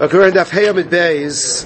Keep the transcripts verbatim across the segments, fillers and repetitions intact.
Okay, we're in Daf Heyamid Beis,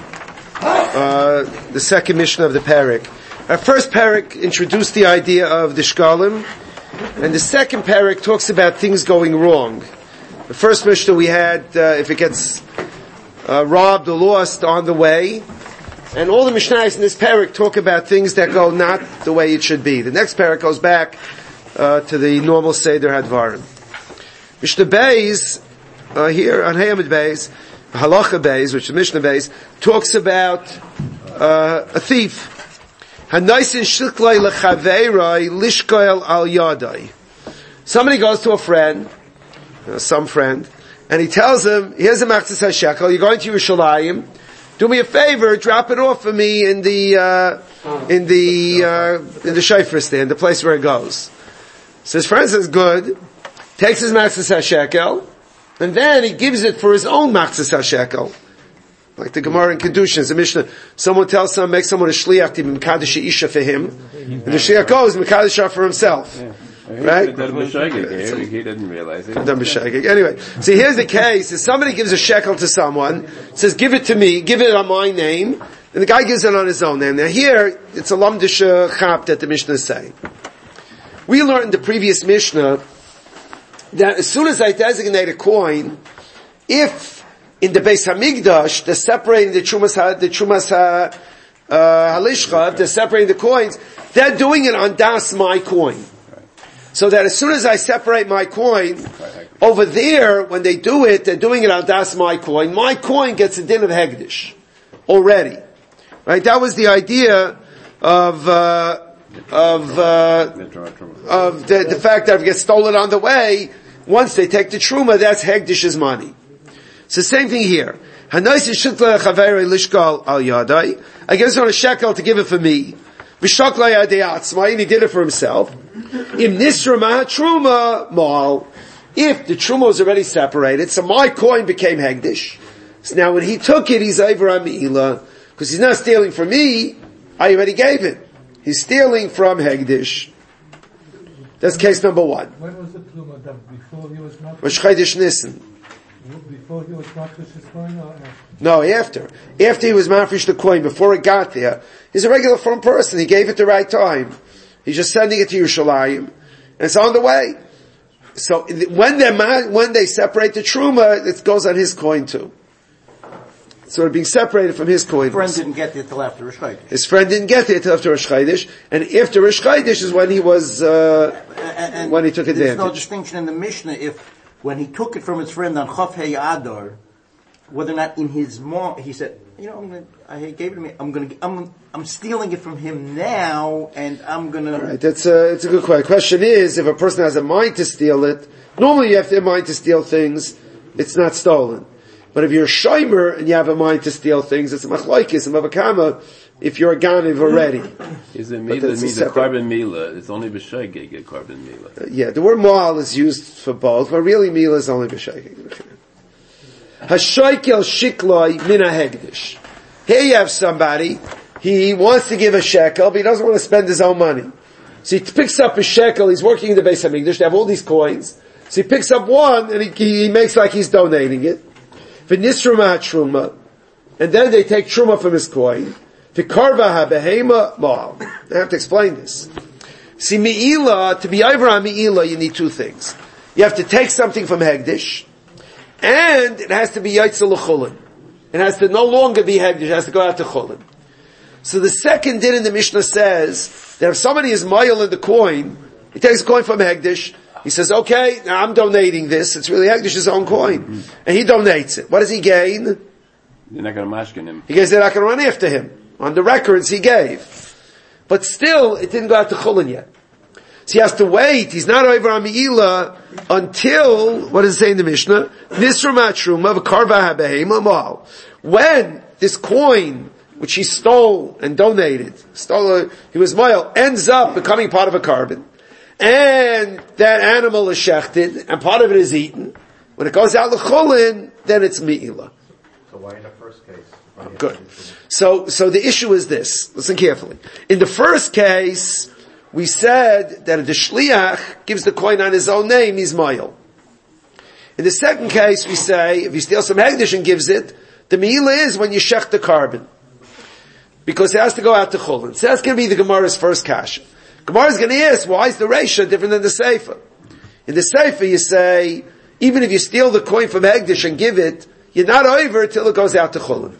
uh, the second Mishnah of the parak. Our first parak introduced the idea of the shkalim, and the second parak talks about things going wrong. The first Mishnah we had, uh, if it gets uh, robbed or lost on the way, and all the Mishnahs in this parak talk about things that go not the way it should be. The next parak goes back uh, to the normal Seder Hadvarim. Mishnah Beis, uh, here on Heyamid Beis, Halacha Beis, which is Mishnah Beis, talks about uh, a thief. Hanaisin shiklai lechaverai lishkoel al yadai. Somebody goes to a friend, you know, some friend, and he tells him, here's a machzis hashekel, you're going to Yerushalayim, do me a favor, drop it off for me in the, uh, in the, uh, in the shofar stand, the place where it goes. So his friend says, good, takes his machzis hashekel, and then he gives it for his own machzis hashekel. Like the Gemara in Kedushin, the Mishnah, someone tells someone, make someone a shliach to be mekadosh isha for him, and the shliach goes, mekadosh for himself. Yeah. Right? He didn't realize it. Anyway, see, here's the case, if somebody gives a shekel to someone, says, give it to me, give it on my name, and the guy gives it on his own name. Now here, it's a lamdish chap that the Mishnah is saying. We learned in the previous Mishnah, that as soon as I designate a coin, if in the Beis Hamikdash they're separating the Chumas ha, the Chumas ha, uh, Halishcha, they're separating the coins, they're doing it on das my coin. So that as soon as I separate my coin, over there, when they do it, they're doing it on das my coin. My coin gets a din of Hegdish already. Right? That was the idea of, uh, of, uh, of the, the fact that if it gets stolen on the way, once they take the truma, that's Hegdish's money. So same thing here. I give someone a shekel to give it for me. And he did it for himself. If the truma was already separated, so my coin became Hegdish. So now when he took it, he's over on Me'ilah, because he's not stealing from me, I already gave it. He's stealing from Hegdish. That's case number one. When was the truma done? Before he was not? Rosh Chodesh Nisan. Before he was mafresh his coin, or after? No, after. After he was mafresh the coin, before it got there, he's a regular firm person. He gave it the right time. He's just sending it to Yerushalayim, and it's on the way. So when they when they separate the truma, it goes on his coin too. So it being separated from his coin. His friend didn't get there till after Rosh Chodesh. His friend didn't get there till after Rosh Chodesh, and after Rosh Chodesh is when he was uh, and, and when he took advantage. There's no distinction in the Mishnah if when he took it from his friend on Chof Hei Adar, whether or not in his mom he said, you know, I'm gonna, I gave it to me. I'm gonna, I'm, I'm stealing it from him now, and I'm gonna. All right, that's a, it's a good question. Question is, if a person has a mind to steal it, normally you have to have a mind to steal things. It's not stolen. But if you're a shomer and you have a mind to steal things, it's a machlokes and mavakama. If you're a ganiv already, is it mila means a carbon mila? It's only b'shaygeg get carbon mila. Uh, yeah, the word mal is used for both, but really mila is only b'shaygeg. Hashaykel shikloi mina hegdish. Here you have somebody, he wants to give a shekel, but he doesn't want to spend his own money. So he picks up a shekel, he's working in the Beis Hamikdash, they have all these coins. So he picks up one, and he, he makes like he's donating it. V'nisruma truma, and then they take truma from his coin. V'karva ha-behema mal. I have to explain this. See, mi'ilah, to be over on mi'ilah, you need two things. You have to take something from Hegdish, and it has to be Yaitzel Chulin. It has to no longer be Hegdish, it has to go out to Chulin. So the second din in the Mishnah says that if somebody is mile in the coin, he takes a coin from Hegdish, he says, okay, now I'm donating this, it's really Hegdish's own coin. Mm-hmm. And he donates it. What does he gain? You're not going to mashkin him. He gets they're not going to run after him. On the records he gave. But still, it didn't go out to Chulin yet. So he has to wait, he's not over on Me'ilah until, what does it say in the Mishnah? When this coin, which he stole and donated, stole, he was mile, ends up becoming part of a carbon, and that animal is shechted, and part of it is eaten, when it goes out l'chulin, then it's Me'ilah. So why in the first case? Good. So, so the issue is this. Listen carefully. In the first case, we said that if the shliach gives the coin on his own name, he's mile. In the second case, we say, if you steal some hegdish and gives it, the meila is when you shech the carbon. Because it has to go out to chulin. So that's going to be the Gemara's first kasha. Gemara is going to ask, why is the reisha different than the seifa? In the seifa, you say, even if you steal the coin from hegdish and give it, you're not over till it goes out to chulin.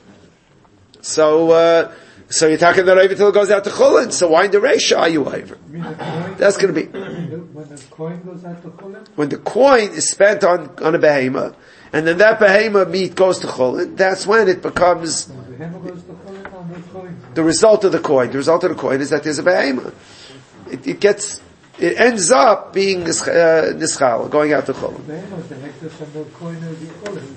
So, uh, so you're talking about over till it goes out to chulin. So why in the reisha are you over? That's going to be when the coin goes out to chulin. When the coin is spent on on a behema, and then that behema meat goes to chulin. That's when it becomes The behema goes to chulin on the coin. the result of the coin. The result of the coin is that there's a behema. It, it gets, it ends up being nisch- uh, nischal, going out to chulin. The behema is the hektish and the coin is the chulin.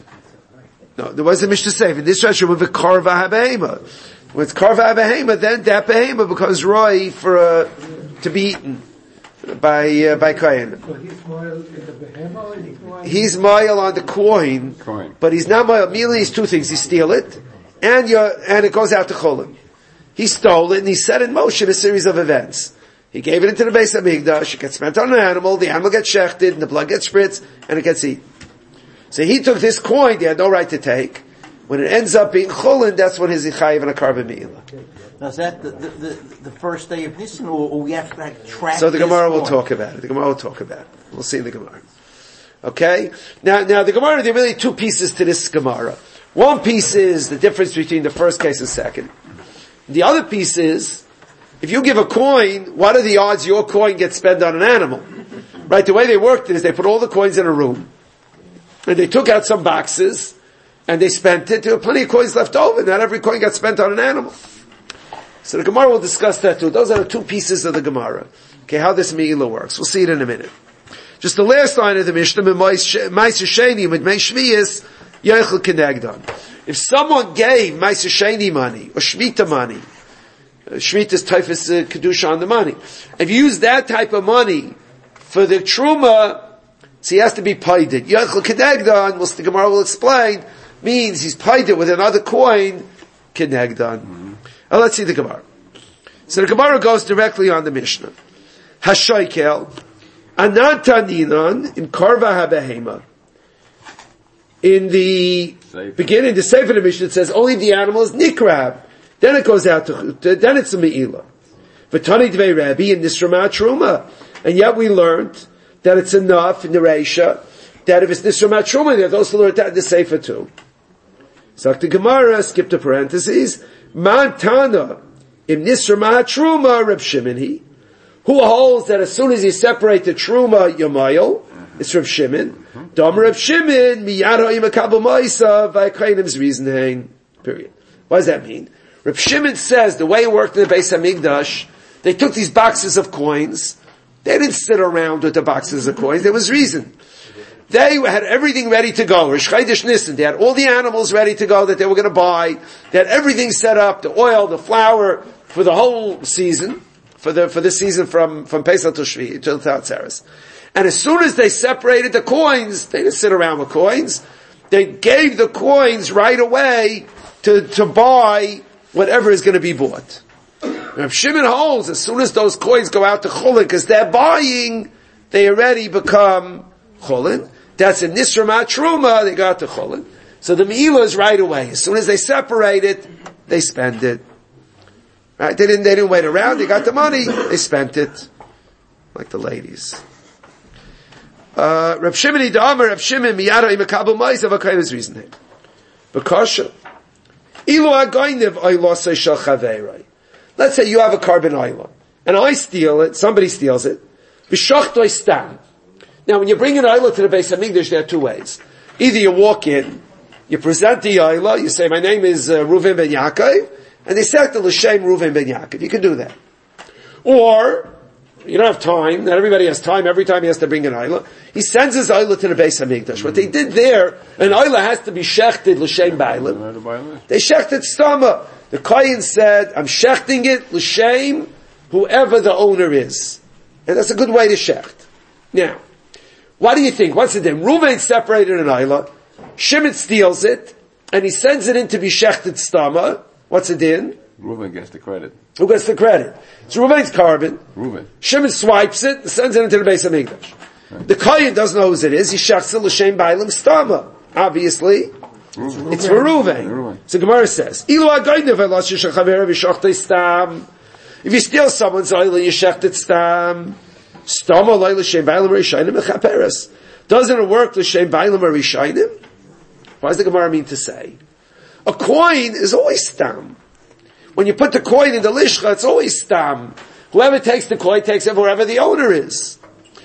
No, there was a Mishnah Seif. In this rashon with a karva habehema. When it's karva habehema, then that behema becomes roi for uh, to be eaten by uh, by kohen. So he's moil in the behema or he's moil? He's moil on the coin, Coin. but he's not moil. Merely is two things: you steal it, and you and it goes out to chulin. He stole it and he set in motion a series of events. He gave it into the Beis Hamikdash. It gets spent on an animal. The animal gets shechted, and the blood gets spritzed, and it gets eaten. So he took this coin. He had no right to take. When it ends up being chulin, that's when his ichayiv and a karban meila. Now is that the, the, the, the first day of Nisan, or, or we have to like, track So the this Gemara will coin? talk about it. The Gemara will talk about it. We'll see in the Gemara. Okay? Now, now the Gemara, there are really two pieces to this Gemara. One piece is the difference between the first case and second. The other piece is, if you give a coin, what are the odds your coin gets spent on an animal? Right? The way they worked it is they put all the coins in a room, and they took out some boxes, and they spent it. There were plenty of coins left over. Not every coin got spent on an animal. So the Gemara will discuss that too. Those are the two pieces of the Gemara. Okay, how this Me'ilah works. We'll see it in a minute. Just the last line of the Mishnah, Ma'aser Sheni, with Mei Shviyas, Yechel Kenegdan. If someone gave Ma'aser Sheni money, or Shmita money, Shmita's Typhus Kedusha on the money, if you use that type of money for the Truma, so he has to be paided. Yechel Kenegdan, the Gemara will explain, means he's paid it with another coin, Kenegdan. Mm-hmm. Now let's see the Gemara. So the Gemara goes directly on the Mishnah. Hashoikel, Anantaninan, in Karva HaBehema. In the Safe. beginning, the Sefer of the Mishnah, it says only the animal is Nikrab. Then it goes out to, then it's a Me'ilah. V'tani Dvei Rabbi, in Nisrama Truma. And yet we learned that it's enough in the Reisha, that if it's Nisrama Truma, they're those who learned that in the Sefer too. So the Gemara, skip the parentheses, Mantana, im Nisrama Truma, Reb Shimon he, who holds that as soon as you separate the Truma Yamayel, it's Reb Shimon, Dom Reb Shimon, Miyara Imakabel Maisa, Vaikrainim's reasoning, period. What does that mean? Reb Shimon says the way it worked in the Beis Hamikdash, they took these boxes of coins, they didn't sit around with the boxes of coins, there was reason. They had everything ready to go. Rosh Chodesh Nisan, they had all the animals ready to go that they were going to buy. They had everything set up, the oil, the flour, for the whole season, for the for the season from from Pesach to Shvi till Tzatzeres. And as soon as they separated the coins, they didn't sit around with coins. They gave the coins right away to to buy whatever is going to be bought. Reb Shimon holds as soon as those coins go out to Chulin, because they're buying, they already become Chulin. That's a Nisrama Truma, they got to Chulin. So the Me'ilah is right away. As soon as they separate it, they spend it. Right? They didn't, they didn't wait around, they got the money, they spent it. Like the ladies. Uh, Reb Shimon Idamar, Reb Shimon, Miyara Imakabel Maisav, what kind of reasoning? Bakasha. Ilu Agoynev Oilosei Shal Chaveiroi. Let's say you have a carbon oil, and I steal it, somebody steals it. B'shachtoi stam. Now, when you bring an oila to the Beis Hamikdash, there are two ways. Either you walk in, you present the oila, you say, my name is uh, Reuven ben Yaakov, and they say to L'Shem Reuven ben Yaakov. You can do that. Or, you don't have time, not everybody has time, every time he has to bring an oila. He sends his oila to the Beis Hamikdash. What they did there, an oila has to be shechted L'Shem Bailim. They shechted Stama. The Kohen said, I'm shechting it L'Shem, whoever the owner is. And that's a good way to shecht. Now, what do you think? What's the difference? Reuven separated an Ayla, Shimon steals it, and he sends it in to be shechted stama. What's the din? Reuven gets the credit. Who gets the credit? It's Reuven's carbon. Reuven. Shimon swipes it and sends it into the Beis Hamikdash. The Kohen doesn't know whose it is. He shechs l'shem bailim stama. Obviously, mm-hmm. it's for Reuven. So Gemara says, Ilu agaynev elas yishachaver v'shachtei stam. If you steal someone's oil and you shecht it stam, stama loy l'shem bailim rishayim mechaperes. Doesn't it work l'shem bailim rishayim? What does the Gemara mean to say? A coin is always stam. When you put the coin in the lishcha, it's always stam. Whoever takes the coin takes it wherever the owner is.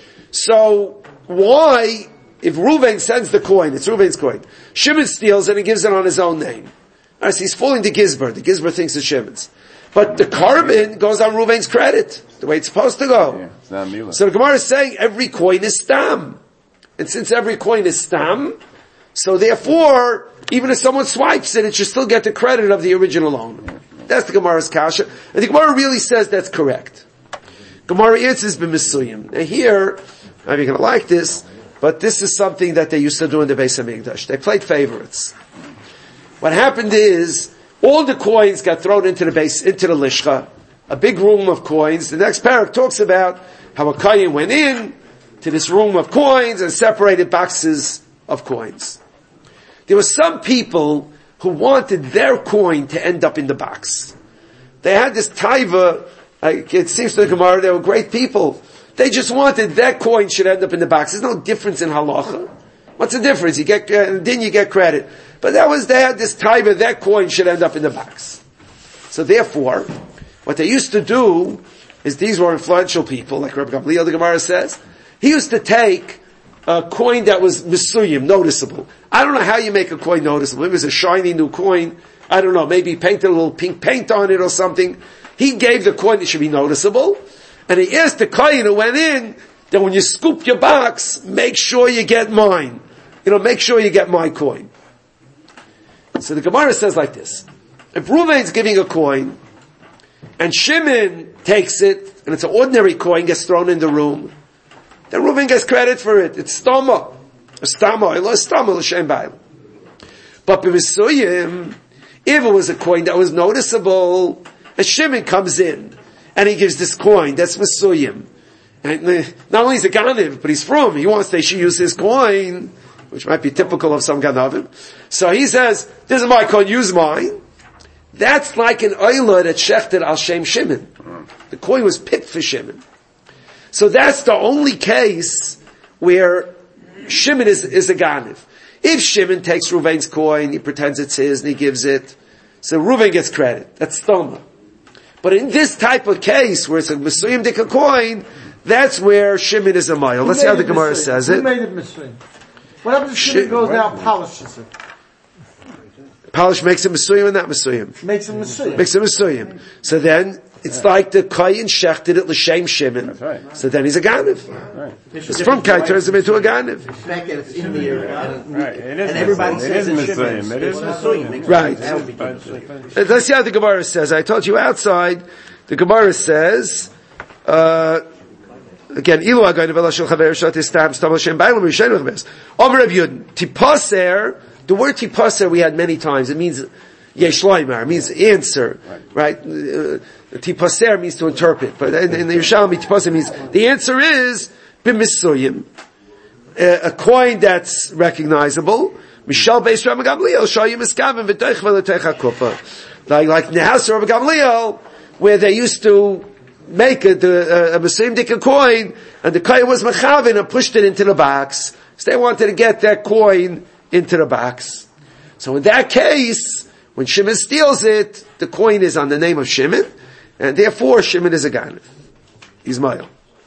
So, why, if Reuven sends the coin, it's Reuven's coin, Shimon steals it and gives it on his own name. Right, so he's fooling the Gizber. The Gizber thinks it's Shimon's. But the carbon goes on Reuven's credit, the way it's supposed to go. Yeah, it's not Mila. So the Gemara is saying every coin is stam. And since every coin is stam, so therefore, even if someone swipes it, it should still get the credit of the original owner. That's the Gemara's kasha. And the Gemara really says that's correct. Gemara answers b'misuyim. Now here, I'm not going to like this, but this is something that they used to do in the Beis HaMikdash. They played favorites. What happened is, all the coins got thrown into the base, into the lishcha, a big room of coins. The next parak talks about how a kohen went in to this room of coins and separated boxes of coins. There were some people who wanted their coin to end up in the box. They had this taiva, like it seems to the Gemara, they were great people. They just wanted their coin should end up in the box. There's no difference in halacha. What's the difference? You get, uh, then you get credit. But that was, they had this taiva, their coin should end up in the box. So therefore, what they used to do is these were influential people, like Rabbi Gamliel, the Gemara says. He used to take a coin that was misuyim, noticeable. I don't know how you make a coin noticeable. It was a shiny new coin. I don't know. Maybe he painted a little pink paint on it or something. He gave the coin that should be noticeable. And he asked the kohen who went in that when you scoop your box, make sure you get mine. You know, make sure you get my coin. So the Gemara says like this. If Reuven's giving a coin, and Shimon takes it, and it's an ordinary coin, gets thrown in the room, then Reuven gets credit for it. It's stama. Stama. Stama l'shem ba'il. But b'misuyim, if it was a coin that was noticeable, and Shimon comes in, and he gives this coin, that's misuyim. And not only is it ganiv, but he's from, he wants they should use his coin, which might be typical of some ganavim. So he says, this is my coin, use mine. That's like an oila that shechted al shem Shimon. The coin was picked for Shimon. So that's the only case where Shimon is, is a ganiv. If Shimon takes Reuven's coin, he pretends it's his and he gives it, so Reuven gets credit. That's stoma. But in this type of case, where it's a Mesuyim Dika coin, that's where Shimon is a mile. Let's see how the Gemara says it. Who made it Mesuyim? What happens if Shimon goes now and polishes it? Polish makes it Mesuyim and not Mesuyim. Makes it Mesuyim. Makes it Mesuyim. So then, it's yeah. like the kohen shechted it l'shem Shimon. That's right. So then he's a ganiv. Right. It's from Kai turns him into a ganiv. The fact that it's in there, and, right. It is and everybody says it it's Shimon. It is Mesuyim. Right. Right. Let's see how the Gemara says. I told you outside, the Gemara says, uh, again, Ilu ha'gaynev ela shel chaver shatis tam stam l'shem ba'ilum rishayim l'chbes. Omer Reb Yudin, tipaser, the word tipaser we had many times. It means yesh loymar, means answer, right? Uh, tipaser means to interpret, but in, in the Yerushalmi, tipaser means the answer is b'misuyim, a coin that's recognizable. Mishal beis Rabbi Gamliel shayim miskaven v'toich v'letech hakupa, like like Nehas Rabbi Gamliel, where they used to make a the, a Mesuyim Dika coin, and the kohen was mechavin and pushed it into the box. So they wanted to get that coin into the box. So in that case, when Shimon steals it, the coin is on the name of Shimon, and therefore Shimon is a ganiv. He's mile.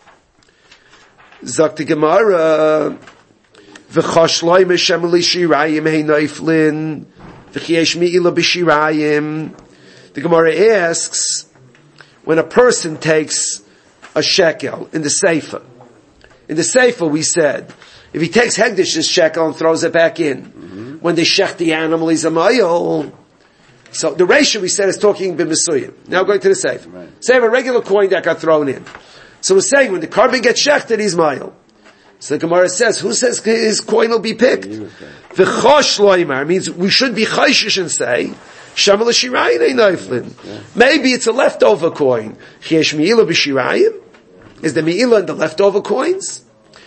Zok the Gemara, v'choshloi meshem l'shirayim hey noiflin, v'chiesh mi'ila b'shirayim. The Gemara asks, when a person takes a shekel in the sefer, in the sefer we said, if he takes Hegdish's shekel and throws it back in, mm-hmm. when they shech the animal, he's a mile. So the ratio we said is talking b'misuyim. Now going to the sefer. Right. Say a regular coin that got thrown in. So we're saying when the carbon gets shechted, he's mile. So the Gemara says, who says his coin will be picked? The chosh loymar means we should be chayshish and say, shamal shirayim ein noiflin. Maybe it's a leftover coin. Chiesh mi'ila b'shirayim? Is the mi'ila in the leftover coins?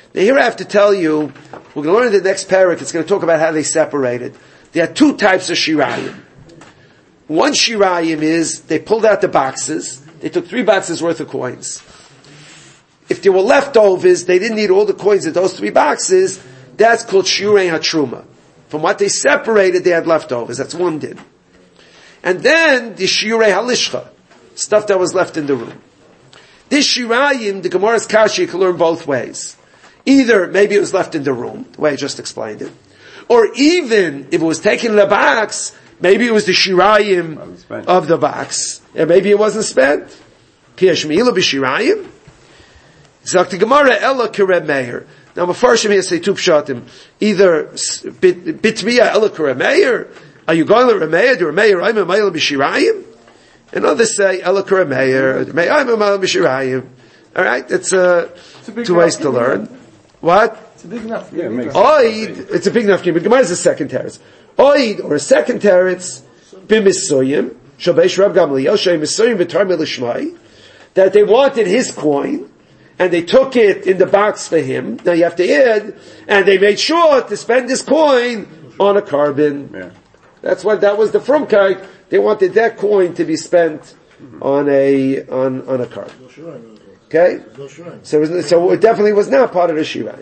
Now here I have to tell you, we're going to learn in the next parak, it's going to talk about how they separated. There are two types of shirayim. One shirayim is, they pulled out the boxes, they took three boxes worth of coins. If there were leftovers, they didn't need all the coins in those three boxes, that's called shirei hatruma. From what they separated, they had leftovers, that's one din. And then, the shirei halishcha, stuff that was left in the room. This shirayim, the Gemara's Kashi, you can learn both ways. Either, maybe it was left in the room, the way I just explained it. Or even, if it was taken in the box, maybe it was the shirayim of the box. And maybe it wasn't spent. Piyash me'ila b'shirayim. Zak the Gemara, Ella Kereb Meir. Now, Mefarshim here say two pshatim. Either, Bitmiya Ella Kereb Meir. Are you going to Remeir? Do Remeir, I'm a me'ila b'shirayim? And others say, Ella Kereb Meir. I'm a me'ila b'shirayim. Alright, it's, uh, two ways to learn. What? It's a big enough. Yeah, it makes Oid, it's a big enough game, but Gemara is a second teretz. Oid, or a second teretz, b'misoyim, shabeish Rab Gamliel, shay misoyim v'tar milishmai, that they wanted his coin, and they took it in the box for him. Now you have to add, and they made sure to spend this coin on a carbon. Yeah. That's what, that was the frumkeit. They wanted that coin to be spent on a, on, on a carbon. Okay? So it, was, so it definitely was not part of the shirai.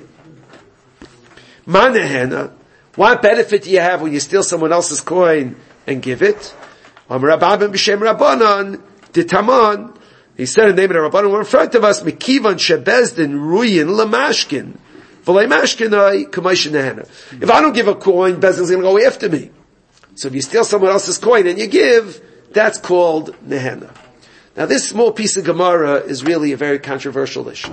Manehena, what benefit do you have when you steal someone else's coin and give it? Amrababim b'shem Rabbanan, ditaman. He said in the name of the Rabbanan, we're in front of us, Mekivan shebezdin ruyin lamashkin. V'lei mashkinai k'maishin nehena. If I don't give a coin, Bezdin's going to go after me. So if you steal someone else's coin and you give, that's called nehena. Now this small piece of Gemara is really a very controversial issue.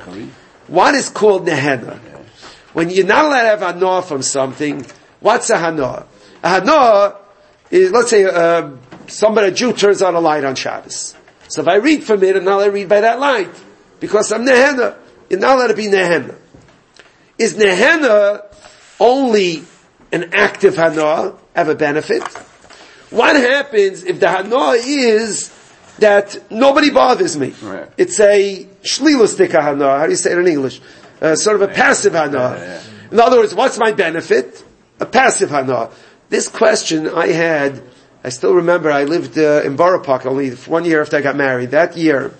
What is called nehena? When you're not allowed to have hana from something, what's a hana? A hana is, let's say, uh, somebody, a Jew turns on a light on Shabbos. So if I read from it, I'm not allowed to read by that light. Because I'm nehena. You're not allowed to be nehena. Is nehena only an active hana, have a benefit? What happens if the hana is that nobody bothers me? Right. It's a shlilustik hana. How do you say it in English? Uh, sort of a passive hana. Yeah, yeah. In other words, what's my benefit? A passive hana. This question I had, I still remember, I lived uh, in Borough Park only one year after I got married. That year,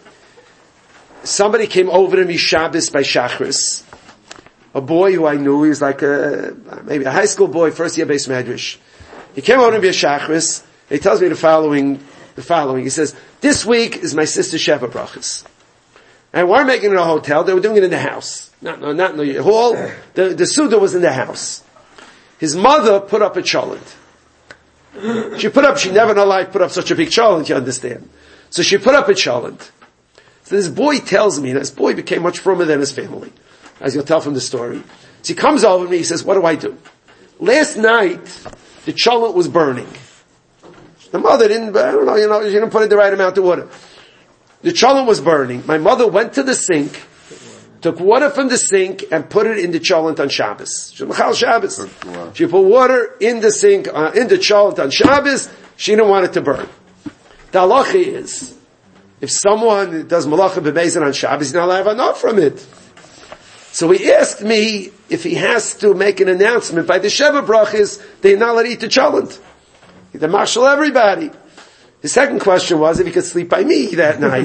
somebody came over to me Shabbos by Shachris. A boy who I knew, he was like a, maybe a high school boy, first year base medrash. He came over to me at Shachris. He tells me the following, the following. He says, this week is my sister's Sheva Brachas. And we're making it in a hotel. They were doing it in the house. Not, no, not in the hall. The, the Suda was in the house. His mother put up a cholent. She put up, she never in her life put up such a big cholent, you understand. So she put up a cholent. So this boy tells me, and this boy became much firmer than his family, as you'll tell from the story. So he comes over to me, he says, what do I do? Last night, the cholent was burning. The mother didn't, I don't know, you know, she didn't put in the right amount of water. The cholent was burning. My mother went to the sink, took water from the sink, and put it in the cholent on Shabbos. Shabbos. She put water in the sink, uh, in the cholent on Shabbos. She didn't want it to burn. The halacha is, if someone does malacha b'beizin on Shabbos, he's not allowed to have enough from it. So he asked me if he has to make an announcement by the Sheva Brachas, they're not allowed to eat the cholent. They marshal everybody. The second question was if he could sleep by me that night.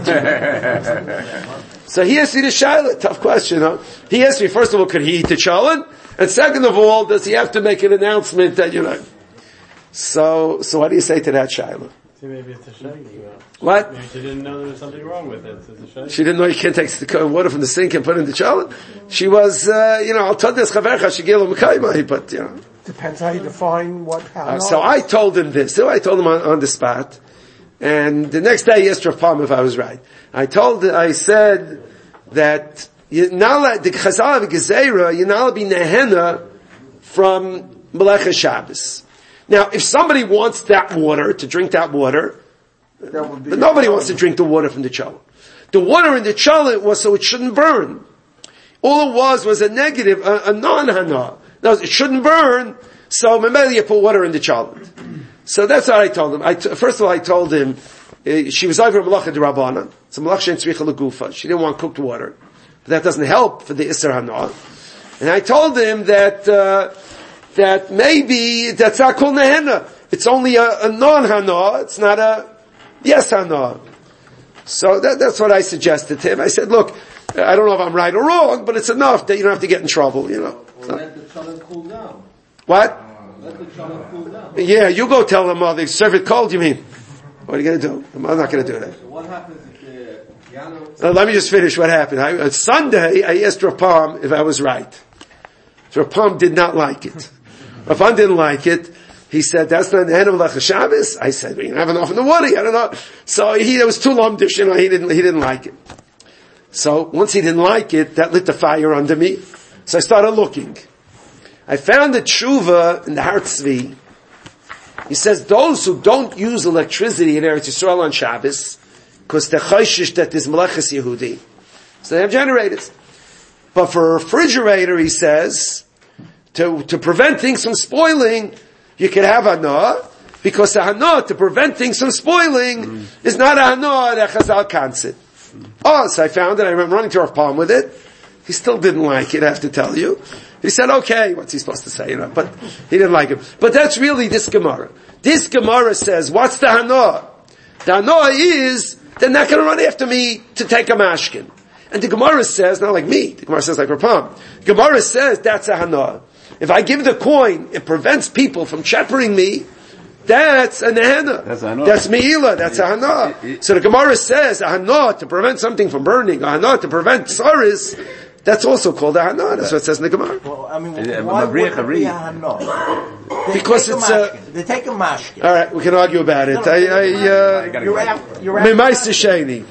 So he asked me the shaila, tough question, huh? He asked me, first of all, could he eat the cholent? And second of all, does he have to make an announcement that, you know? So, so what do you say to that shaila? See, maybe it's a shame. What? Maybe she didn't know there was something wrong with it. It's a shame. She didn't know you can't take the water from the sink and put it in the cholent? She was, uh, you know, I'll tell this chavercha, shigelo mekaymai, but, you know. Depends how you define what, how. Uh, so I told him this. So I told him on, on the spot. And the next day he asked Rav Palm if I was right. I told, I said that you're not allowed, the Chazal of Gezerah, you're not allowed to be nehena from Melecha Shabbos. Now, if somebody wants that water, to drink that water, that would be but nobody wants to drink the water from the cholent. The water in the cholent was so it shouldn't burn. All it was was a negative, a, a non-hana. No, it shouldn't burn, so maybe you put water in the cholent. So that's what I told him. I t- first of all, I told him, uh, she was over Malacha D'Rabbanan. So Malacha Shein Tzricha L'Gufa. She didn't want cooked water. But that doesn't help for the Isser Hana. And I told him that, uh, that maybe that's not called nehena. It's only a, a non-hana, it's not a yes hana. So that, that's what I suggested to him. I said, look, I don't know if I'm right or wrong, but it's enough that you don't have to get in trouble, you know. Or so. Let the challah cool down. What? Let the challah cool down. Yeah, you go tell them, oh, they serve it cold, you mean? What are you going to do? I'm not going to do that. So what happens if the piano... Uh, let me just finish what happened. I, on Sunday, I asked Rapam if I was right. Rapam did not like it. Rapam didn't like it. He said, that's not the end of Lech Shabbos. I said, we don't have enough in the water. I don't know. So he, it was too lumdish, you know, he didn't, he didn't like it. So once he didn't like it, that lit the fire under me. So I started looking. I found a tshuva in the Har Tzvi. He says, those who don't use electricity in Eretz Yisrael on Shabbos, because they're chayshish that there's Melechus Yehudi, so they have generators. But for a refrigerator, he says, to, to prevent things from spoiling, you can have hana, because the hana, to prevent things from spoiling, mm. is not a hana that Chazal can't. Oh, so I found it, I remember running to Rav Palm with it. He still didn't like it, I have to tell you. He said, okay, what's he supposed to say, you know, but he didn't like it. But that's really this Gemara. This Gemara says, what's the hana? The hana is, they're not going to run after me to take a mashkin. And the Gemara says, not like me, the Gemara says like Rav Palm. Gemara says, that's a hana. If I give the coin, it prevents people from shepherding me, that's a nehena. That's a hana. That's meila, that's a hana. So the Gemara says, a hana to prevent something from burning, a hana to prevent tsaris, that's also called a hana. That's what it says in the Gemara. Well, I mean, why would it be a hana? Because it's a... They take a mashkin. Alright, we can argue about it. I, I, uh... You're out, you're out. Memaisa Sheni.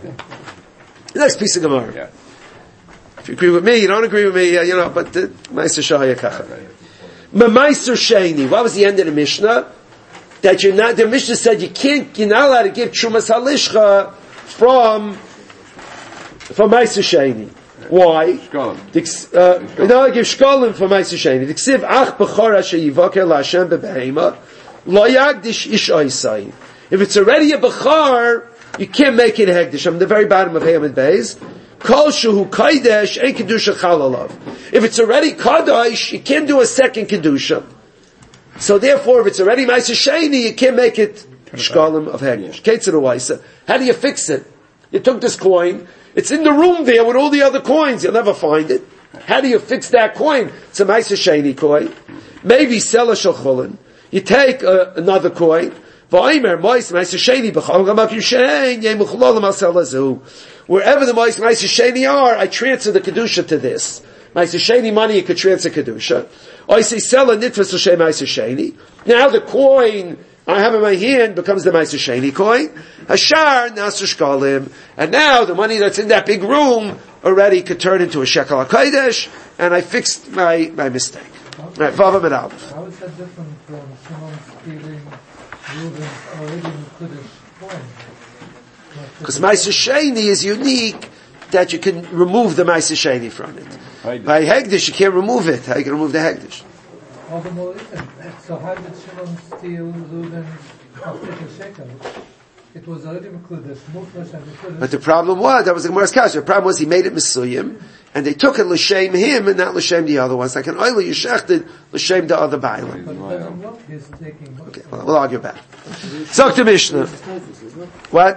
The next piece of Gemara. Yeah. If you agree with me, you don't agree with me, uh, you know, but the Meister Shahaya Kacha. Meister Sheni, what was the end of the Mishnah? That you're not, the Mishnah said you can't, you're not allowed to give Trumas Halishcha from, from Meister Sheni. Why? Shkolim. Uh, you're not allowed to give Shkolim from Meister Sheni. The Ksiv Ach Bechor Asher Yivaker LaHashem Bebehema Lo Yagdish Ish Oisai. If it's already a Bechor, you can't make it Hegdish. I'm at the very bottom of Hamid Beis. Kol Shuhu Kaidesh Ein Kedusha Chalalov. If it's already Kadosh, you can't do a second Kedusha. So therefore, if it's already Meiser Sheni, you can't make it Shkalim of Hegdish. Ketzir Uwaisa. How do you fix it? You took this coin, it's in the room there with all the other coins, you'll never find it. How do you fix that coin? It's a Meiser Sheni coin. Maybe sell a Shocholin. You take uh, another coin, V'aymer Meiser Meiser Sheni B'chol Gamak Yushein Yem Ucholam Asel Azu. Wherever the Meiser Sheni are, I transfer the Kedusha to this. Meiser Sheni money, you could transfer Kedusha. I say sell a nitfas l'shem Meiser Sheni. Now the coin I have in my hand becomes the Meiser Sheni coin. Hashar Nasr Shkalim. And now the money that's in that big room already could turn into a shekel HaKodesh, and I fixed my, my mistake. Right, Vava Medal. How is that different from someone stealing Reuben's already Kodesh coin? Because Meiser Sheni is unique that you can remove the Meiser Sheni from it. Hegdish. By Hegdish, you can't remove it. How you can remove the Hegdish? All the more reason. So how did Shimon steal Reuben's After shekel? It was already Mekudesh, Mufresh and Mekudesh. But the problem was, that was the Gemara's kasha. The problem was he made it Mesuyim, and they took it l'shem him and not l'shem the other ones. Like an oil you shechted l'shem the other bailam. But it doesn't look, he's taking... Okay, well, we'll argue about it. Zok the Mishnah. What?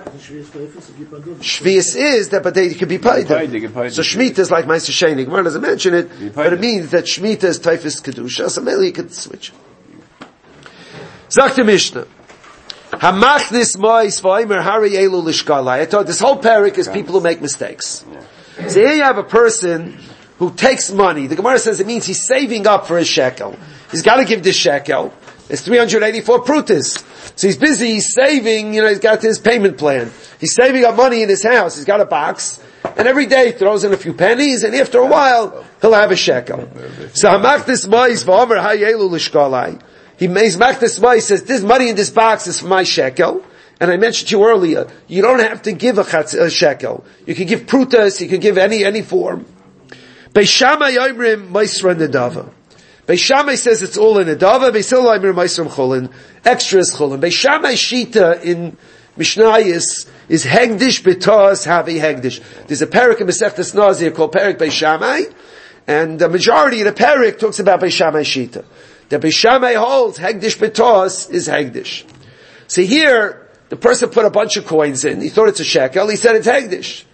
Shvius is that, but they could be paid. So Shemitah is like Meiser Sheni. Gemara doesn't mention it, but it means that Shemitah is Taifis Kedusha, so maybe you could switch. Zok the Mishnah. Hamachnis mois v'omer hari elu lishkalai. I thought this whole parak is people who make mistakes. So here you have a person who takes money. The Gemara says it means he's saving up for his shekel. He's got to give this shekel. It's three hundred eighty-four prutas. So he's busy, he's saving, you know, he's got his payment plan. He's saving up money in his house. He's got a box. And every day he throws in a few pennies, and after a while, he'll have a shekel. So hamachnis mois v'omer hari elu lishkalai. He makes back this money, he says, this money in this box is for my shekel. And I mentioned to you earlier, you don't have to give a, chatz, a shekel. You can give prutas, you can give any, any form. Beis Shammai Yomrim Maisra Nedava. Beis Shammai says it's all in Nedava, Beis Hillel Yomrim Maisra Chulin. Extra is Chulin. Beis Shammai Shita in Mishnayis is Hegdish B'Taz Havi Hegdish. There's a parak in Masechtas Nazir called Parak Beis Shammai, And the majority of the Perik talks about Beis Shammai Shita. The Beis Shammai holds Hegdish Betos is Hegdish. So here, the person put a bunch of coins in. He thought it's a shekel. He said it's Hegdish.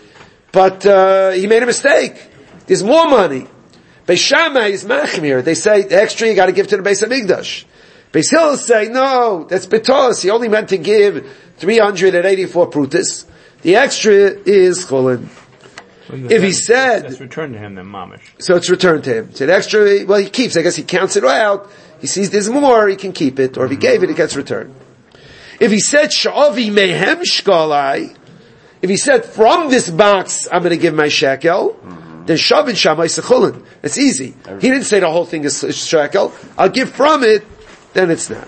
But uh, he made a mistake. There's more money. Beis Shammai is Machmir. They say the extra you got to give to the Beis Hamikdash. Beis Hillel say no, that's Betos. He only meant to give three hundred eighty-four prutas. The extra is Chulin. Well, if he said it's returned to him, then mamish. So it's returned to him. So the extra, well, he keeps. I guess he counts it out. He sees there's more, he can keep it. Or if he gave it, it gets returned. If he said Sha'avi mehem shkalai, if he said from this box I'm going to give my shekel, mm-hmm. then Shavin Shammai Sechulin. It's easy. He didn't say the whole thing is shekel. I'll give from it. Then it's not.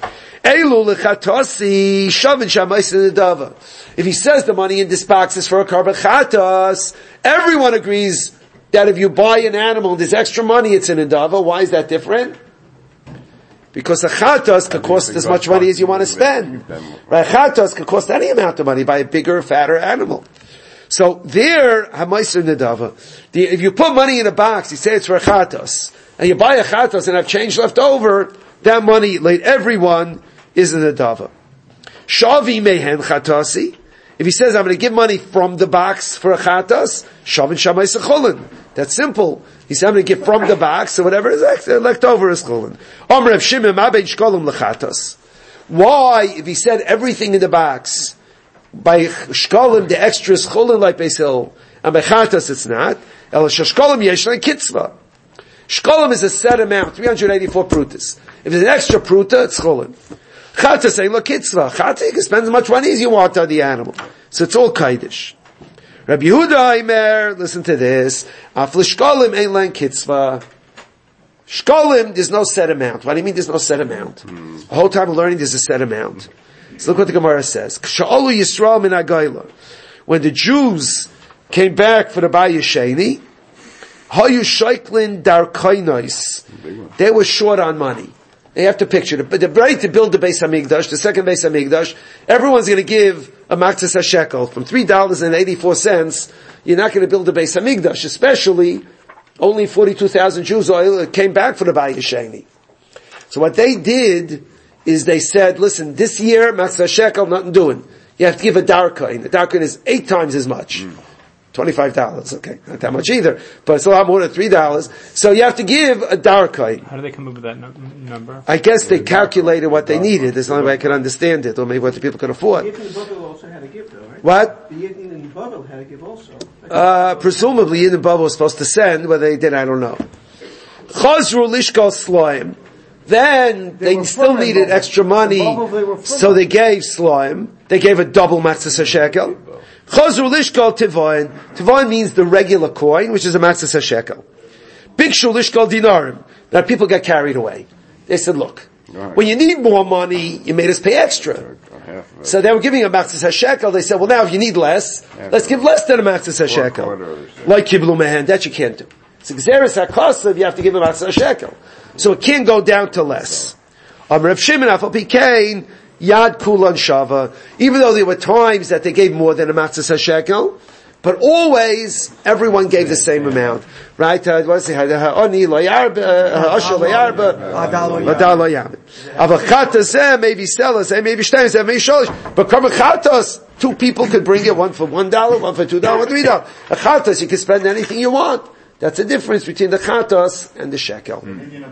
Elu lechatasi Shavin Shammai Senedava. If he says the money in this box is for a karban chatas, everyone agrees that if you buy an animal and there's extra money, it's an indava. Why is that different? Because a chatas could cost as much money as you want to spend. Right? Chatas could cost any amount of money by a bigger, fatter animal. So there, hamaisa nedava. If you put money in a box, you say it's for a chatas, and you buy a chatas and have change left over, that money, like everyone, is an nedava. Shavi mehen chatasi. If he says, I'm going to give money from the box for a chatas, shavin shamay sechulin. That's simple. He said, I'm going to give from the box, so whatever is left over is chulin. Om Reb Shimon, ma bein shkolim lechatas. Why, if he said everything in the box, by shkolim, the extra is chulin like Beis Hillel, and by chatas it's not, el shkolim yesh like kitzvah. Shkolim is a set amount, three hundred eighty-four prutas. If there's an extra pruta, it's chulin. Chata say, look, kitzvah. Chata, you can spend as much money as you want on the animal. So it's all kaidish. Rabbi Yehuda Aimer, listen to this. Af l'shkolim ein len kitzvah. Shkolim, there's no set amount. What do you mean there's no set amount? Hmm. The whole time of learning, there's a set amount. So look what the Gemara says. K'sha'olu Yisrael min ha'gayla. When the Jews came back for the Bayis Sheni, hayu sheiklin dar kainais. They were short on money. They have to picture it. But they're ready to build the Beis Hamikdash, the second Beis Hamikdash. Everyone's going to give a matzah shekel from three dollars and eighty-four cents. You're not going to build the Beis Hamikdash, especially only forty-two thousand Jews came back for the Bayis Sheni. So what they did is they said, listen, this year matzah shekel, nothing doing. You have to give a darkain. The darkain is eight times as much. Mm. twenty-five dollars, okay. Not that much either, but it's a lot more than three dollars. So you have to give a darkain. How do they come up with that no- number? I guess they calculated what they needed. There's the only way I can understand it, or maybe what the people can afford. The Yidden in Babel also had to give, though, right? What? The Yidden in Babel had to give also. Uh, presumably Yidden Babel was supposed to send, whether they did, I don't know. Chazru lishkal sloim. Then they, they still needed extra money, the so they gave sloim. They gave a double matzah shekel. Chazru lishkal tivayin. Tivayin means the regular coin, which is a matzah shekel. Bikshu lishkal dinarim. Now people got carried away. They said, look, right, when you need more money, you made us pay extra. So they were giving a matzah shekel. They said, well now if you need less, let's give less than a matzah shekel. Like kiblu mehen, that you can't do. It's gzeres hakasav, you have to give a matzah shekel. So it can't go down to less. Um, Reb Shimon Afal Pikein, Yad Kulan Shava, even though there were times that they gave more than a matzah shekel, but always everyone gave the same amount, right? Uh, what's it? Ha'oni lo yarba, ha'ashel lo yarba, ha'dal lo yarba. Avachatas eh, maybe sellers, eh, maybe shteinis, eh, maybe sholish. But come chatas, two people could bring it, one for one dollar, one for two dollars, one for three dollars. A chatas, you can spend anything you want. That's the difference between the chatas and the shekel. Mm.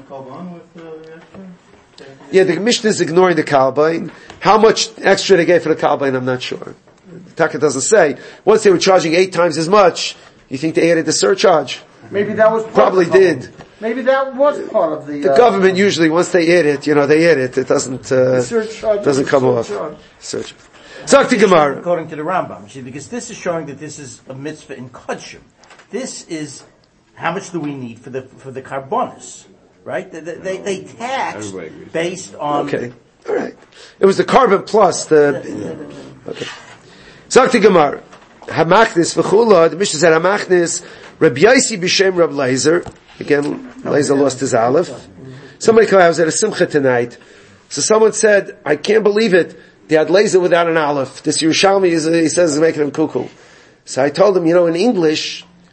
Yeah, the Mishnah is ignoring the kalbain. How much extra they gave for the kalbain, I'm not sure. The Taka doesn't say. Once they were charging eight times as much, you think they added the surcharge? Maybe that was part probably of the did. Maybe that was part of the. The uh, government usually, once they add it, you know, they add it. It doesn't uh, doesn't come off. Surcharge. Zakti Gemara. According to the Rambam, see, because this is showing that this is a mitzvah in Kodshim. This is how much do we need for the for the carbonis, right? They they, they tax based on. Okay, all right. It was the carbon plus the. Okay. Zakti Gemara. Hamachnis v'chula. The Mishnah said Hamachnis. Rabbi Yaisi b'shem Rabbi Leizer. Again, Leizer lost his aleph. Somebody came. I was at a simcha tonight. So someone said, "I can't believe it. They had Leizer without an aleph. This Yerushalmi is, he says, is making him cuckoo." So I told him, you know, in English,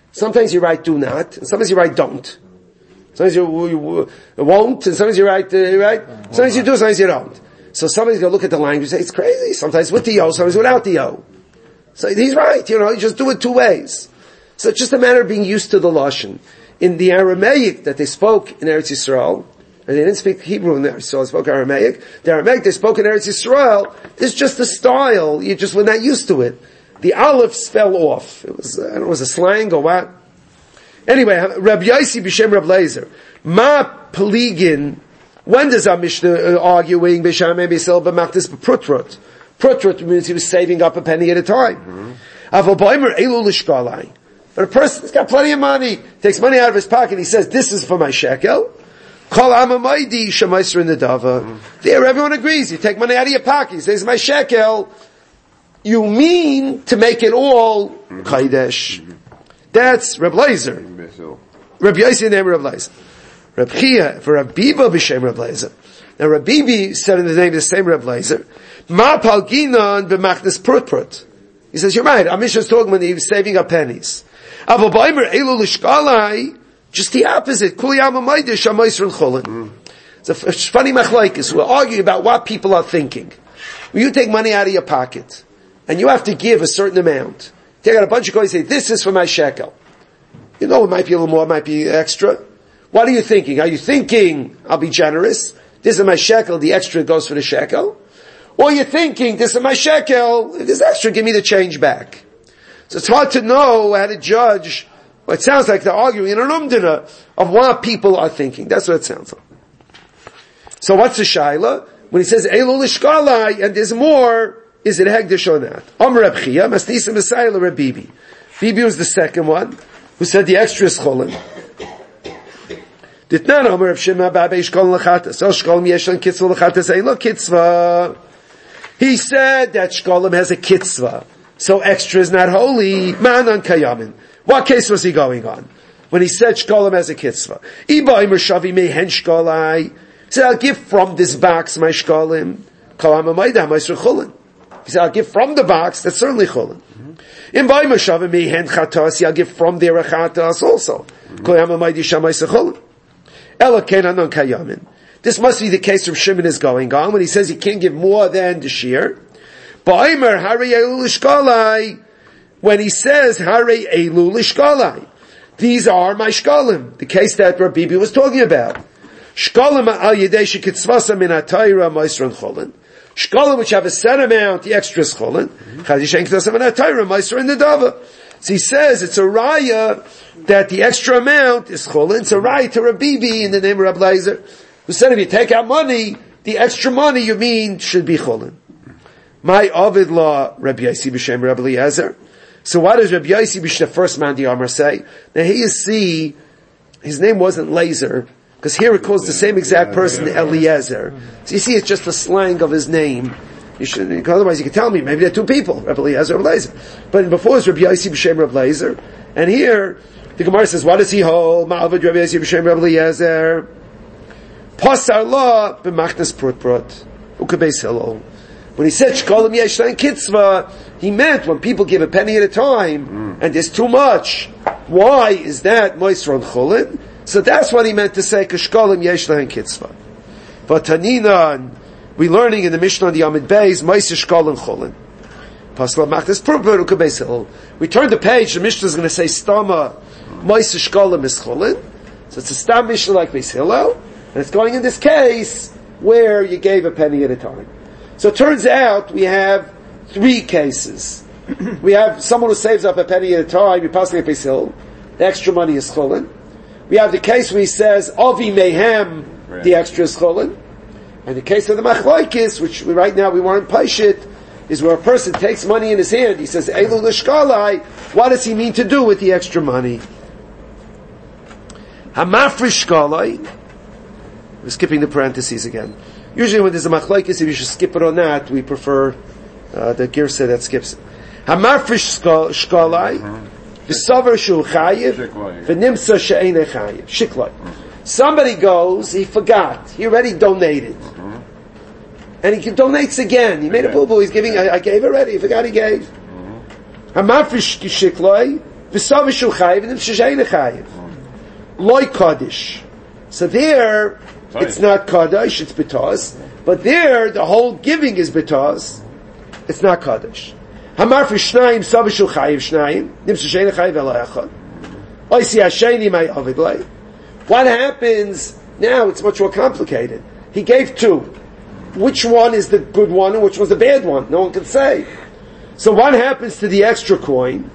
Sometimes you write do not, and sometimes you write don't. Sometimes you, you, you won't, and sometimes you write, uh, right? Sometimes you do, sometimes you don't. So somebody's gonna look at the language and say, it's crazy. Sometimes with the O, sometimes without the O. So he's right, you know, you just do it two ways. So it's just a matter of being used to the Lashon. In the Aramaic that they spoke in Eretz Yisrael, and they didn't speak Hebrew in Eretz Yisrael, they spoke Aramaic. The Aramaic they spoke in Eretz Yisrael is just a style, you just were not used to it. The aleph fell off. It was, I don't know, it was a slang or what. Anyway, Rabbi Yossi b'Shem Rabbi Leizer. Ma Peligin, when does our Mishnah arguing b'Shamei b'Sil b'Machtis b'Prutrut? Prutrut means he was saving up a penny at a time. Aval b'Omer elu l'shkalai. But a person's got plenty of money, takes money out of his pocket, he says, this is for my shekel. Kol amamaydi shemaiser in the dava. There, everyone agrees. You take money out of your pocket, he says, my shekel. You mean to make it all Chaydesh. That's Reb Leizer. Reb Yossi name Reb Leizer. Reb Chia, for Reb Biba b'Shem Reb Leizer. Now Reb Bibi said in the name of the same Reb Leizer, Ma palginon b'machnes prut prut. He says, you're right, Amisha was talking when he was saving up pennies. Avo b'aymer elu l'shkalai, just the opposite. Kuli amamayde shamayser l'cholin. It's a funny machlaikis. We're arguing about what people are thinking. When you take money out of your pocket, and you have to give a certain amount. Take out a bunch of coins and say, this is for my shekel. You know, it might be a little more, it might be extra. What are you thinking? Are you thinking, I'll be generous, this is my shekel, the extra goes for the shekel? Or you're thinking, this is my shekel, if there's extra, give me the change back. So it's hard to know how to judge, well, it sounds like they're arguing in an umdina of what people are thinking. That's what it sounds like. So what's the shaila? When he says, Elu l'shkalai, and there's more, is it Hegdish or not? Amr Reb Chia, Masnisa Messiah Reb Bibi. Bibi was the second one, who said the extra is Cholin. Ditnan Amr Reb Shema Babei Shkolin L'chatas. El Shkolim Yeshan Kitzvah L'chatas Ein Lo Kitzvah. He said that Shkolim has a Kitzvah, so extra is not holy. Ma'anan Kayamin. What case was he going on? When he said Shkolim has a Kitzvah. Iba Imer Shavi Mehen Shkolai. He said, I'll give from this box my Shkolim. Kalam Amayda Maisr Cholin. He said, I'll give from the box, that's certainly Cholin. In Ba'im Hashavim Mehen Chatas, I'll give from there a Chatas also. Koyam Amaydi Shamayse Cholin. Ela Kenan Kayamin. This must be the case from Shimon is going on, when he says he can't give more than the shear. Ba'imer Hare Elu Lishkalai, when he says Hare Elu Lishkalai. These are my Shkalim, the case that Rabbi Bibi was talking about. Shkalim Al Yedei Shekitzvasa Min HaTayra Maisran Cholin. Shkolim which have a set amount, the extra is Cholin. Chadishen in the Dava. So he says it's a raya that the extra amount is Cholin. It's a raya to Rabbi Bibi in the name of Rabbi Leizer, who said if you take out money, the extra money you mean should be Cholin. My Ovid law, Rabbi Yossi b'Shem Rabbi Eliezer. So what does Rabbi Yossi b'Shem, the first man, the Amar, say? Now here you see, his name wasn't Leizer, because here it calls the same exact person Eliezer. So you see, it's just a slang of his name. You should, otherwise you could tell me, maybe they're two people, Rabbi Eliezer or Rabbi Leizer. But before it was Rabbi Yossi b'Shem Rabbi Leizer. And here, the Gemara says, what does he hold? Ma'avad Rabbi Yossi b'Shem Rabbi Eliezer. Pasar law b'machnas prut prut. Ukabeis hillel. When he said Shkolim Yeshlein Kitzvah, he meant when people give a penny at a time, mm. and there's too much. Why is that Moisron Cholin? So that's what he meant to say, Kishkolim Yeshlein Kitzvah. But Tanina, we learning in the Mishnah on the Amid Beis, Moisr Shkolim Cholin. Pasla Machnas Purpur Ukabeis hillel. We turn the page, the Mishnah is going to say Stama, Moisr Shkolim is Cholin. So it's a Stam Mishnah like Beis Hillel, and it's going in this case where you gave a penny at a time. So it turns out we have three cases. We have someone who saves up a penny at a time, you pass the Beis Hillel, the extra money is Cholin. We have the case where he says, Avi Mehem, right. The extra is Cholin. And the case of the Machlaikis, which we, right now we weren't Paishit, is where a person takes money in his hand, he says, Elu Lishkalai, what does he mean to do with the extra money? Hamafrish Shkalai, we're skipping the parentheses again. Usually when there's a machlaikis, if you should skip it or not, we prefer uh, the girsa that skips it. Hamafrish shkalai, v'savar shu chayiv, v'nimsa she'ene chayiv. Shiklai. Somebody goes, he forgot, he already donated. And he donates again. He made a boo-boo, he's giving, I, I gave already, he forgot he gave. Hamafrish shiklai, V'savishu chayiv, and nimtzashein chayiv. Loi kaddish. So there, Sorry. it's not kaddish, it's betas. But there, the whole giving is betas. It's not kaddish. Hamar for shnayim, savishu chayiv shnayim, nimtzashein chayiv ela echad. Oisi hasheni may avidlei. What happens now? It's much more complicated. He gave two. Which one is the good one and which was the bad one? No one can say. So what happens to the extra coin?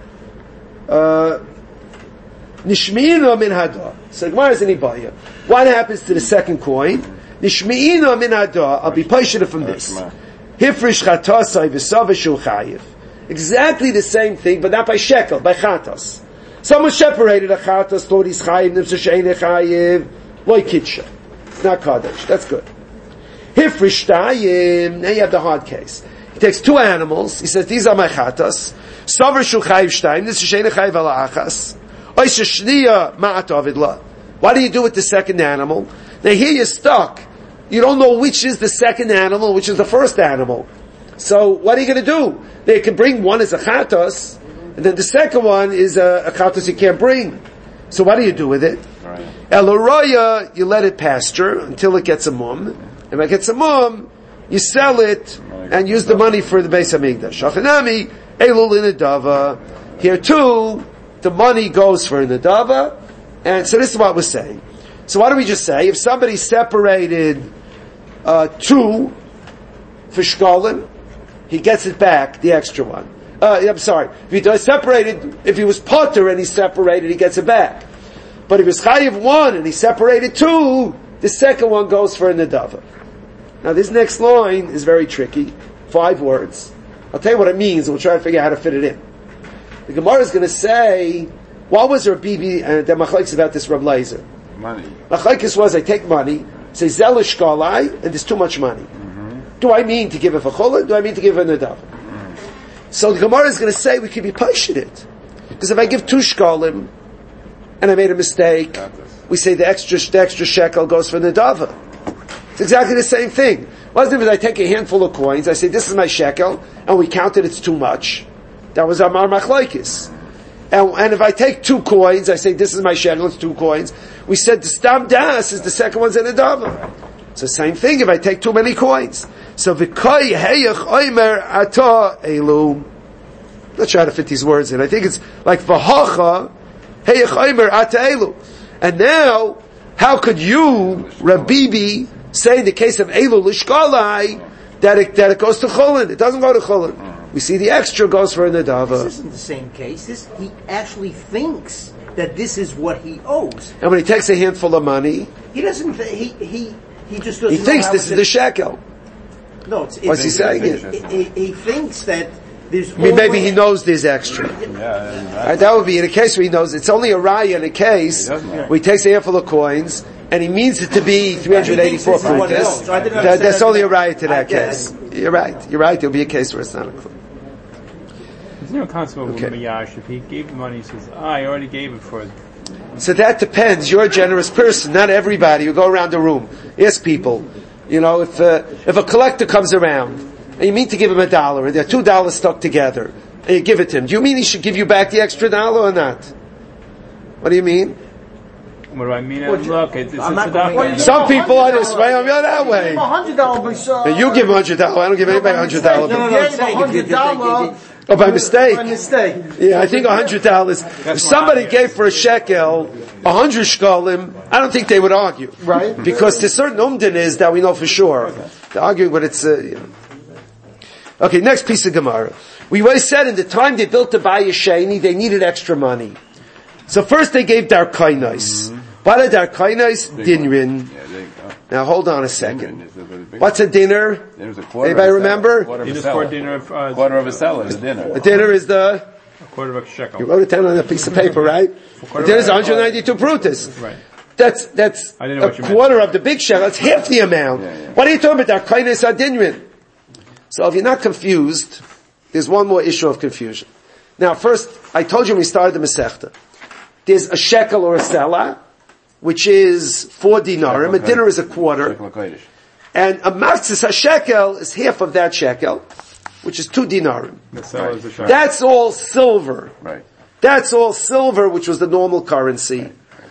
Nishmi'ina min hada. So Gemara is in Ibaya. What happens to the second coin? Nishmi'ina min hada. I'll be patient from this. Hifrish chatasai v'savashu chayiv. Exactly the same thing, but not by shekel, by chatas. Someone separated a chatas, thought he's chayiv, nimsa she'ein chayiv, loy kitsha. It's not kaddish. That's good. Hifrish tayim. Now you have the hard case. He takes two animals. He says, these are my chatas. Savar shu chayiv shtayim. This is she'ein chayiv ala achas. Oisha shniya ma'at avidla. What do you do with the second animal? Now here you're stuck. You don't know which is the second animal, which is the first animal. So what are you going to do? They can bring one as a chatas, and then the second one is a, a chatas you can't bring. So what do you do with it? El Araya, you let it pasture until it gets a mum. And when it gets a mum, you sell it and use the money for the Beis Hamikdash. Shachanami, Elul in Nadava. Here too, the money goes for Nadava. And so this is what we're saying. So what do we just say? If somebody separated uh, two for shkolim, he gets it back, the extra one. Uh, I'm sorry. If he does separated, if he was potter and he separated, he gets it back. But if he was chayiv one and he separated two, the second one goes for a nadava. Now this next line is very tricky. Five words. I'll tell you what it means and we'll try to figure out how to fit it in. The Gemara is going to say, what was Rabbi Bibi, and the machlokes about this Rav Leizer? Money. Machlokes was, I take money, say zelish shkalai, and there's too much money. Mm-hmm. Do I mean to give it for cholah? Do I mean to give it a nadava? Mm-hmm. So the Gemara is going to say we could be patient it. Because if I give two shkalim, and I made a mistake, we say the extra, the extra shekel goes for nadava. It's exactly the same thing. What's the difference? I take a handful of coins, I say this is my shekel, and we counted it's too much. That was our machlokes. And, and if I take two coins, I say this is my shekel, it's two coins. We said the stam das is the second one's in nadava. So same thing if I take too many coins. So v'koi heyach oimer ata elu. Let's try to fit these words in. I think it's like v'hacha heyach oimer ata elu. And now, how could you, Rabibi, say in the case of elu lishkalai that it, that it goes to chulin? It doesn't go to chulin. We see the extra goes for a nadava. This isn't the same case. This, he actually thinks that this is what he owes. And when he takes a handful of money, he doesn't. He he he just doesn't. He thinks know how this is the shekel. No, it's, it's what's he saying? He, he, he thinks that there's. I mean, maybe he knows there's extra. Yeah, right, that would be in a case where he knows it's only a raya in a case where he takes a handful of coins and he means it to be three hundred eighty-four frutas. That, that's only a raya to that case. You're right. You're right. There'll be a case where it's not a clue. There's no concept of okay. Mayash. If he gave money, he says, ah, I already gave it for it. So that depends. You're a generous person. Not everybody. You go around the room. Ask people. You know, if uh, if a collector comes around and you mean to give him a dollar and there are two dollars stuck together and you give it to him, do you mean he should give you back the extra dollar or not? What do you mean? What do I mean? Well, look, it's, it's, I'm it's not a Some people are this way, I'm that way. A hundred dollars. You give a hundred dollars. I don't give anybody a hundred dollars. No, no, no. A hundred dollars. Oh, by mistake. By mistake. Yeah, I think a hundred dollars. If somebody gave for a shekel a hundred shkalim, I don't think they would argue, right? Because there's certain umdin is that we know for sure. They're arguing, but it's. Uh, you know. Okay, next piece of Gemara. We always said in the time they built the Bayis Sheni, they needed extra money. So first they gave darkainos. What are darkainos? Dinrin. Now hold on a second. What's a dinner? Anybody remember? Quarter of a seller. Dinner of, uh, quarter of a seller is a dinner. A dinner is the? A quarter of a shekel. You wrote it down on a piece of paper, right? A dinner is one hundred ninety-two prutas. Right. That's, that's a quarter of the big shekel. That's half the amount. Yeah, yeah. What are you talking about? Darkainos adinrin. So if you're not confused, there's one more issue of confusion. Now first, I told you when we started the Masechta. There's a shekel or a selah, which is four dinarim. A dinner is a quarter. And a matzis, a shekel, is half of that shekel, which is two dinarim. Right. That's all silver. Right. That's all silver, which was the normal currency.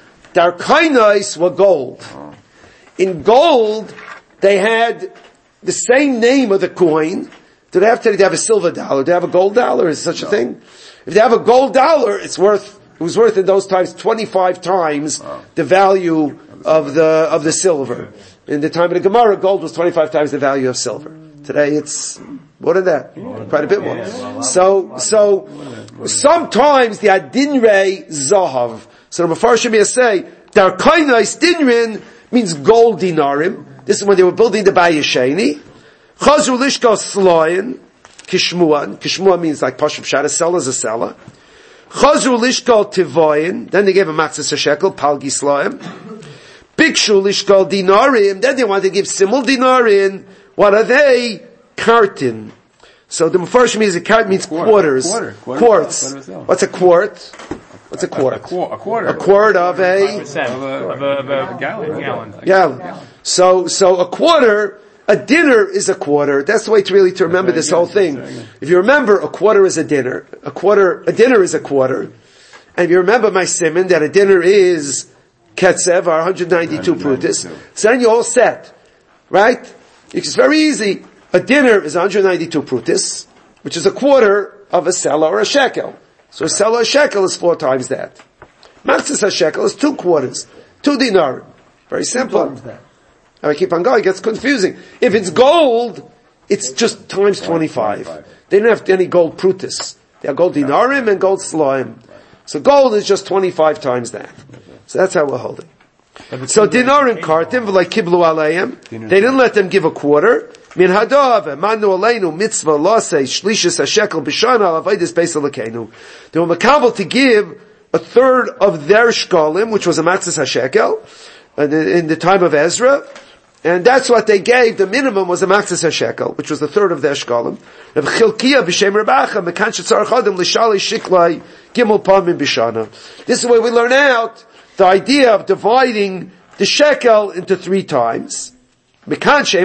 Darkainais were gold. In gold, they had the same name of the coin. Do they have to they have a silver dollar? Do they have a gold dollar? Is such a thing? If they have a gold dollar, it's worth, it was worth in those times twenty-five times the value of the, of the silver. In the time of the Gemara, gold was twenty-five times the value of silver. Today it's more than that. Quite a bit more. So, so, sometimes the adinrei zahav. So the Mefarshim say, Darkainais dinrin means gold dinarim. This is when they were building the Bayesheni. Chazru lishka slayin, kishmuan. Kishmuan means like Pashub Shad, a seller is a seller. Chazru lishka tivoyin. Then they gave a maxis a shekel, palgi slayim. Bikshu lishka dinarim. Then they wanted to give simul dinarim. What are they? Kartin. So the Mefarshim means a cart means quarter, quarters. Quarter. Quarter. Quarts. What's a quart? What's a quart? A, a, a quarter. A quart of a... Of a, of a, of a gallon. Gallon. Gallon. So, so a quarter, a dinner is a quarter. That's the way to really to remember this whole thing. If you remember, a quarter is a dinner. A quarter, a dinner is a quarter. And if you remember my simon, that a dinner is ketsev, or one hundred ninety-two prutis. So then you're all set. Right? It's very easy. A dinner is one hundred ninety-two prutis, which is a quarter of a sela or a shekel. So a sela or a shekel is four times that. Maxis a shekel is two quarters. Two dinar. Very simple. If I keep on going, it gets confusing. If it's gold, it's just times twenty-five. They don't have any gold prutis. They have gold dinarim and gold slaim. So gold is just twenty-five times that. So that's how we're holding. So dinarim kartim v'lay kiblu aleim. They didn't let them give a quarter. Min hadav manu aleinu mitzvah lasei shlishis hashekel b'shana avodas beis Elokeinu. They were makabel to give a third of their shkalim, which was a matzis hashekel, in the time of Ezra, and that's what they gave. The minimum was a matzis hashekel, which was the third of their shkalim. Reb Chilkiah b'shem Rebacha mekan shetzarach adam l'shalei shiklai gimel pamim b'shana. This is where we learn out the idea of dividing the shekel into three times. Gemara says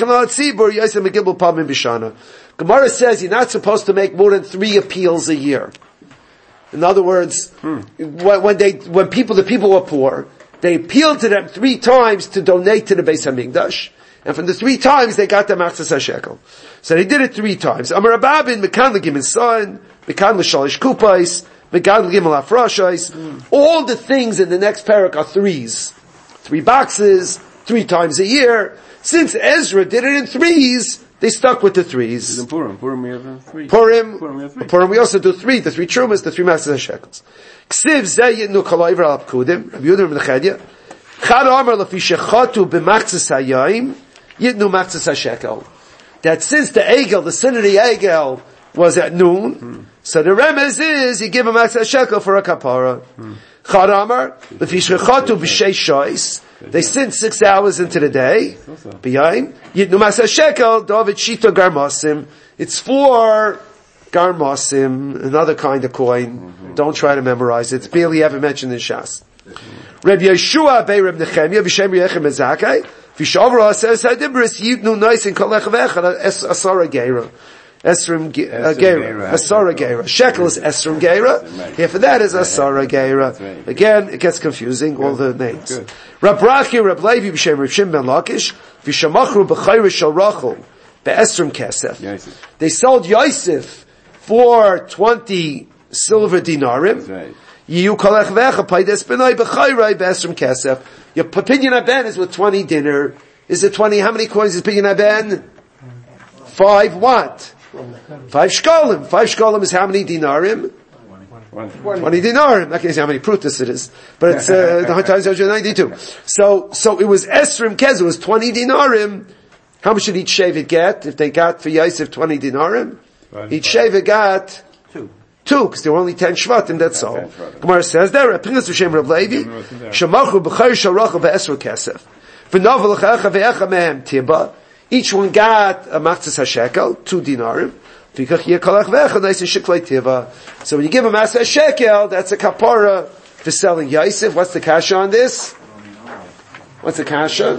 you're not supposed to make more than three appeals a year. In other words, hmm. when they, when people, the people were poor, they appealed to them three times to donate to the Beis Hamikdash, and from the three times they got the Machzas HaShekel. So they did it three times. Amar Ababin, Mekan l'gimel son, Mekan l'shalish kupais, Mekan l'gimel afrashais. All the things in the next parak are threes. Three boxes, three times a year. Since Ezra did it in threes, they stuck with the threes. In Purim, Purim we have three. Purim, Purim we have three. Purim we also do three, the three trumas, the three masters and shekels. Ksiv zeh yitnu kalayver al pkudim, Rabbi Yehuda ben Chedya. Chad amar lafi shechatu b'machzis hayayim, yitnu machzis hashekel. That since the egel, the sin of the egel, was at noon, hmm. so the remez is, you give a machzis hashekel for a kapara. Hmm. Chad amar lafi shechatu b'shei shois, they sinned six hours into the day. B'yayim. Yitnu masa shekel, David shita garmasim. It's for garmasim, another kind of coin. Mm-hmm. Don't try to memorize it. It's barely ever mentioned in Shas. Mm-hmm. Reb Yeshua bei Reb Nechemia, b'shem Yechem Ezakai, v'shavra says, hadibris yitnu nice in kolech v'echad, asara geira. Esrim Geira. Asara Geira. Shekel is Esrim Geira. Here for that is Asara Geira. Again, it gets confusing, all the names. Rab Rachi, Rab Levi, B'Shem Reb Shim ben Lakish, V'Shamachru B'Chayra Shal Rachel, Be'esrim Kesef. They sold Yosef for twenty silver dinarim. Yiyu Kolech Vecha, Paides Benai B'Chayra Be'esrim Kesef. Your opinion Ben is with twenty dinner. Is it twenty? How many coins is opinion Ben? Five what? Five shkolim. Five shkolim is how many dinarim? Twenty dinarim. I can't say how many prutas it is, but it's uh, the times one hundred ninety-two. So, so it was esrim kez. It was twenty dinarim. How much should each shevet get if they got for Yosef twenty dinarim? Each shevet got two. Two, because there were only ten shvatim. That's all. Gemara says there. Pinchas v'shem Rav Levi. Shemachu b'chayr sharachah be'esru kesef. V'novel l'chayacha ve'echa mehem tiba. Each one got a machzis hashekel, two dinarim. So when you give a machzis hashekel, that's a kapara for selling Yosef. What's the kasha on this? What's the kasha?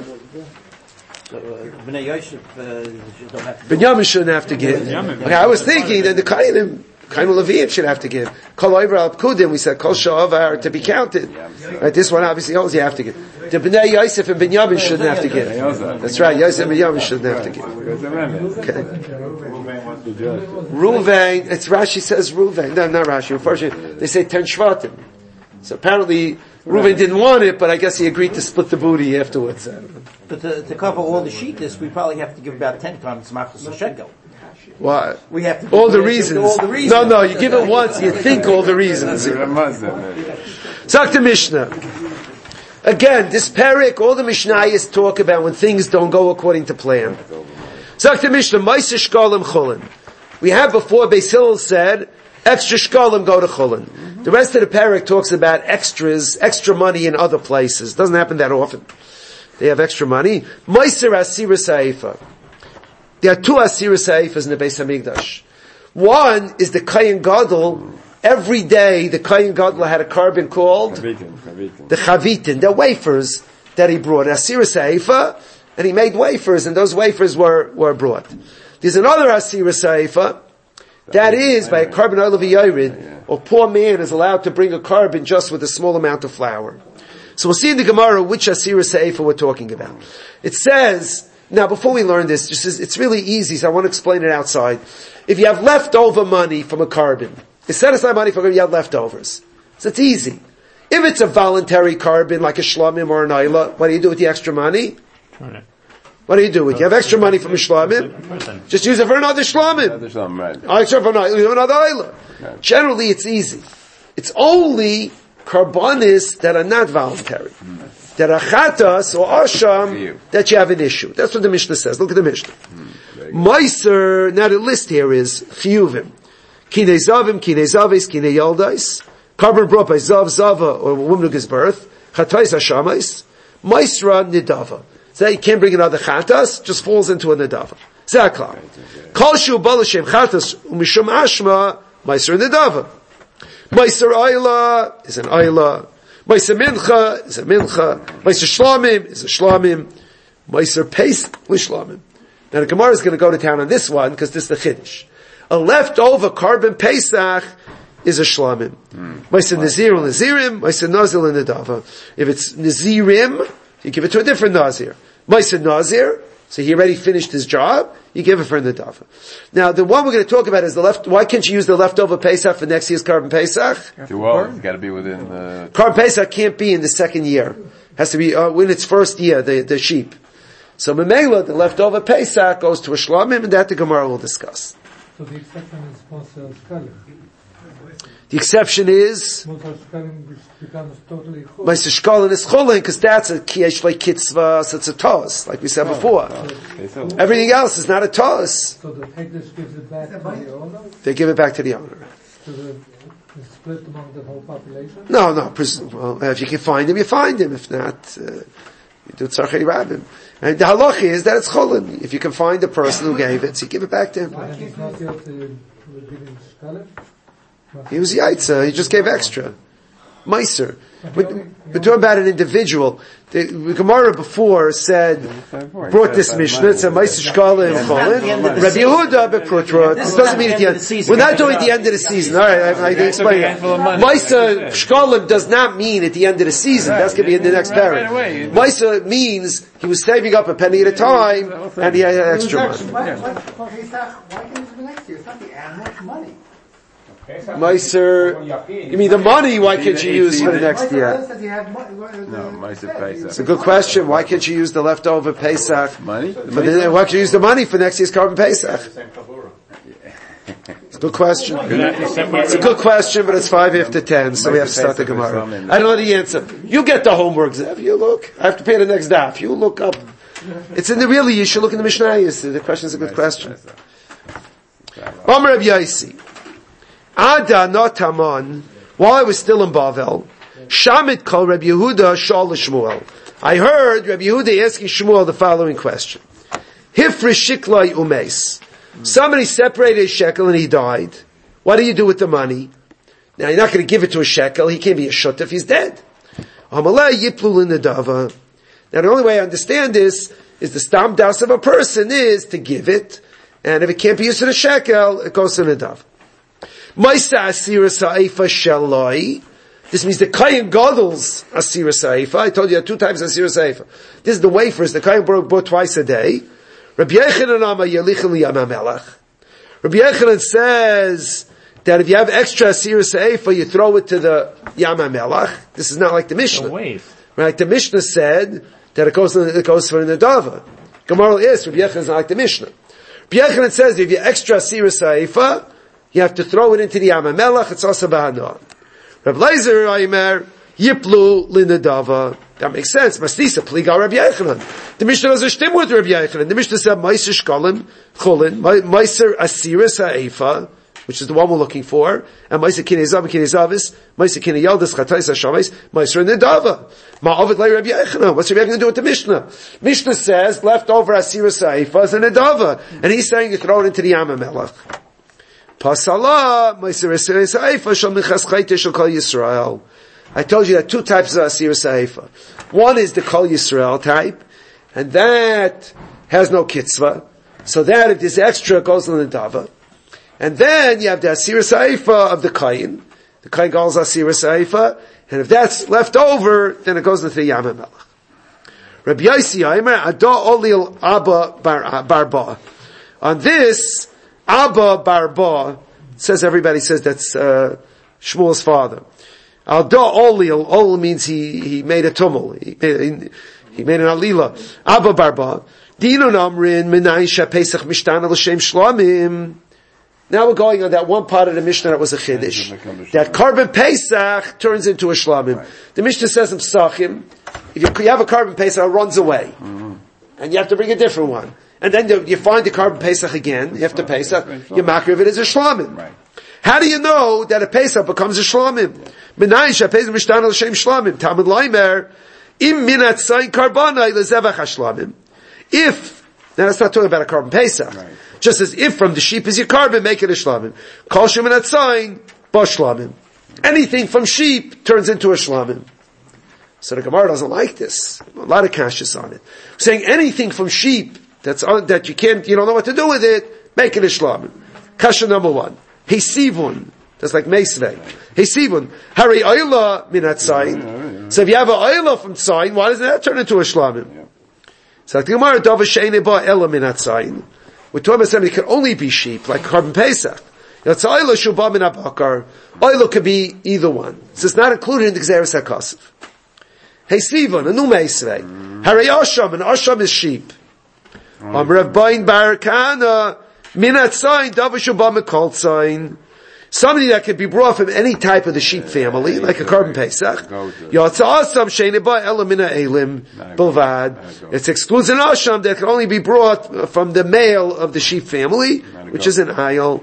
Binyamin shouldn't have to give. Okay, I was thinking that the Kainim, Kain Leviim should have to give. Kol Oiver Al Pkudim, we said Kol Sha'avar to be counted. Right, this one obviously holds you have to give. The Bnei Yosef and Binyamin shouldn't have to give. That's right, Yosef and Binyamin shouldn't have to give. Okay. Ruvain, it's Rashi says Ruvain. No, not Rashi, unfortunately. They say Ten Shvatim. So apparently, Reuven didn't want it, but I guess he agreed to split the booty afterwards. But to, to cover all the sheetas, we probably have to give about ten times machos a shekel. What? We have to all the reasons. All the reasons. No, no, you give it once, you think all the reasons. Talk to Mishnah. Again, this parak, all the Mishnayos talk about when things don't go according to plan. Talk to Mishnah, Ma'aser Shkalim Chulin. We have before, Beis Hillel said, extra shkalim go to chulin. The rest of the parak talks about extras, extra money in other places. Doesn't happen that often. They have extra money. Ma'aser asira sa'efa. There are two asira sa'efas in the Beis Hamikdash. One is the Kohen Gadol. Every day the Kohen Gadol had a carbon called the chavitin. They're wafers that he brought. Asira sa'efa, and he made wafers, and those wafers were, were brought. There's another asira sa'efa. That is, by a carbon oil of a yorid, a poor man is allowed to bring a carbon just with a small amount of flour. So we'll see in the Gemara which Asira Seifa we're talking about. It says, now before we learn this, just as, it's really easy, so I want to explain it outside. If you have leftover money from a carbon, you set aside money for a carbon, you have leftovers. So it's easy. If it's a voluntary carbon, like a shlamim or an ayla, what do you do with the extra money? Right. What do you do with it? You have extra money from a shlamim, just use it for another shlamim. Another shlamim, right. Extra for another, another ayla. Right. Generally, it's easy. It's only carbonis that are not voluntary. Mm. That are chatas or asham that you have an issue. That's what the Mishnah says. Look at the Mishnah. Mm. Meiser, now the list here is chiyuvim. Kinei zavim, kinei zavis, kinei yoldais. Carbon brought by zav, zava, or a woman who gives birth. Chatais hashamais. Meisra nidava. So you can't bring another chatas, just falls into a nedava. Zakla. Kol shu balashem chatas umishum ashma meiser nedava. Meiser ayla is an ayla. Meiser mincha is a mincha. Meiser shlamim is a shlamim. Meiser peis l'shlamim. Now the Gemara is going to go to town on this one because this is the chiddush. A leftover carbon pesach is a shlamim. Meiser nazir nazirim. Meiser nazil nedava. If it's nazirim, you give it to a different nazir. Meiser nazir, so he already finished his job, you give it for the nedava. Now, the one we're going to talk about is the left, why can't you use the leftover Pesach for next year's carbon Pesach? Well, it's got to be within the... Carbon Pesach can't be in the second year. Has to be, uh, in its first year, the, the sheep. So, Memela, the leftover Pesach goes to a shlamim, and that the Gemara will discuss. So the exception is Moshe Shkalim. The exception is Moshe Shkalim becomes totally chulin. Meiser Shkalim is chulin, because that's a kiyesh like kitzvah, so it's a tos, like we said before. So, everything else is not a tos. So the Hekdesh gives it back to the owner? They give it back to the owner. So the, it's split among the whole population? No, no. Pres- well, if you can find him, you find him. If not, uh, you do tzarchei rabbim. And the halach is that it's chulin. If you can find the person who gave it, so you give it back to him. And he's not yet giving Shkalim? He was yaitza. He just gave extra. Meiser. We're, we're talking about an individual. The, the Gemara before said, brought this Mishnah, it's a Meiser Shkalim Cholin. Rabbi Yehuda Beprutra. This doesn't mean at the end. We're not doing at the end of the season. Alright, I, I can explain it. Meiser Shkalim does not mean at the end of the season. That's going to be in the next parent. Meiser means he was saving up a penny at a time, and he had extra money. Why can't it be next year? It's not the animal's money. Meiser, you mean the money, why can't you use for the next year? No, Meiser Pesach. It's a good question. Why can't you use the leftover Pesach? Money? For the, why can't you use the money for next year's carbon Pesach? It's a good question. It's a good question, but it's five after ten, so we have to start the Gemara. I don't know the answer. You get the homework, Zev. You look. I have to pay the next daf. You look up. It's in the really, you should look in the Mishnah. The question is a good question. Omer Reb Yaisi. Ada not Haman, while I was still in Bavel, Shamit called Rabbi Yehuda Shal Shmuel. I heard Rabbi Yehuda asking Shmuel the following question. Hifri shiklai umes. Somebody separated a shekel and he died. What do you do with the money? Now you're not going to give it to a shekel. He can't be a shut if he's dead. Amalei yiplu l'nedava. Now the only way I understand this is the stam das of a person is to give it, and if it can't be used in a shekel, it goes to nedava. Maisa asira sa'ifa shaloi. This means the Kayin Godel's asira sa'ifa. I told you two times asira sa'ifa. This is the wafers. The Kayin brought, brought twice a day. Rabbi Yechanan ama yalichel yamamelach. Rabbi Yechanan says that if you have extra asira sa'ifa, you throw it to the yamamelach. This is not like the Mishnah. Right? The Mishnah said that it goes, it goes for the Dava. Gemara is, Rabbi Yechanan is not like the Mishnah. Rabbi Yechanan says if you have extra asira sa'ifa, you have to throw it into the yamamelach. It's also b'hanah. Rabbi Leizer Aimer Yiplu Linadava. That makes sense. Mastisa Pliga Rabbi Yechanan. The Mishnah doesn't stem with Rabbi Yechanan. The Mishnah said Meiser Shkolim Cholin Meiser Asiris Ha'efa, which is the one we're looking for, and Meiser Kinei Zav Kinei Zavis Meiser Kinei Yaldas Chatais Hashamis Meiser Nidava. Ma'avid Lei Rabbi Yechanan. What's Rabbi Yechanan do with the Mishnah? Mishnah says leftover Asiris Ha'efa is a Nidava, and he's saying you throw it into the Yamamelach. Pasala, Yisrael. I told you that two types of Asir Saifa. One is the Kol Yisrael type, and that has no kitzvah. So that if there's extra, it goes in the Dava. And then you have the Asir Saifa of the Kayin. The Kayin goes Asir Saifa, and if that's left over, then it goes into the Yamamelach. Rabbi Yossi Aimer, Ado Olil Abba Barba. On this, Abba Barba, says everybody says that's uh, Shmuel's father. Alda Olil, Ol means he, he made a tumul. He made, he made an alila. Abba Barba. Dinun Amrin, Minayin Shapesach Mishtana L'Shem Shlomim. Now we're going on that one part of the Mishnah that was a Chiddush. That Karban Pesach turns into a Shlomim. Right. The Mishnah says in Psachim, if you, you have a Karban Pesach, it runs away. Mm-hmm. And you have to bring a different one. And then you, you find the Karban Pesach again, you have to Pesach, you makriv of it as a Shlomim. Right. How do you know that a Pesach becomes a Shlomim? Menayin shapesach mishtana l'shem Shlomim. Talmud Leimer, im minat sayin karbanai lezevach hashlamim. If, now that's not talking about a Karban Pesach. Right. Just as if from the sheep is your carbon, make it a Shlomim. Kol shem minat sayin, ba Shlomim. Anything from sheep turns into a Shlomim. So the Gemara doesn't like this. A lot of kashas on it. Saying anything from sheep that's on, that you can't, you don't know what to do with it, make it a Shlomim. Kasha number one. Hey Sivun. That's like Meisvei. Hey Sivun. Hari Oyla minat Tzayin. So if you have an Oyla from Tzayin, why doesn't that turn into a Shlomim? Yeah. So like the Gemara, Dava Sheine Ba Ela minat Tzayin. We're talking about something that can only be sheep, like Karban Pesach. It's Oyla Shubha min Abakar. Oyla could be either one. So it's not included in the Gzeres HaKosov. Hey Sivun, a new Meisvei. Hari Asham, and Asham is sheep. Am Rav Bain Bar Kana. Minat Tzayin, Dava Shubha Mikol Tzayin. Somebody that could be brought from any type of the sheep family, like a Karban Pesach. Yatza'asam Sheineba Elamina Elim Bilvad. It excludes an Asham that can only be brought from the male of the sheep family, which is an Ayel.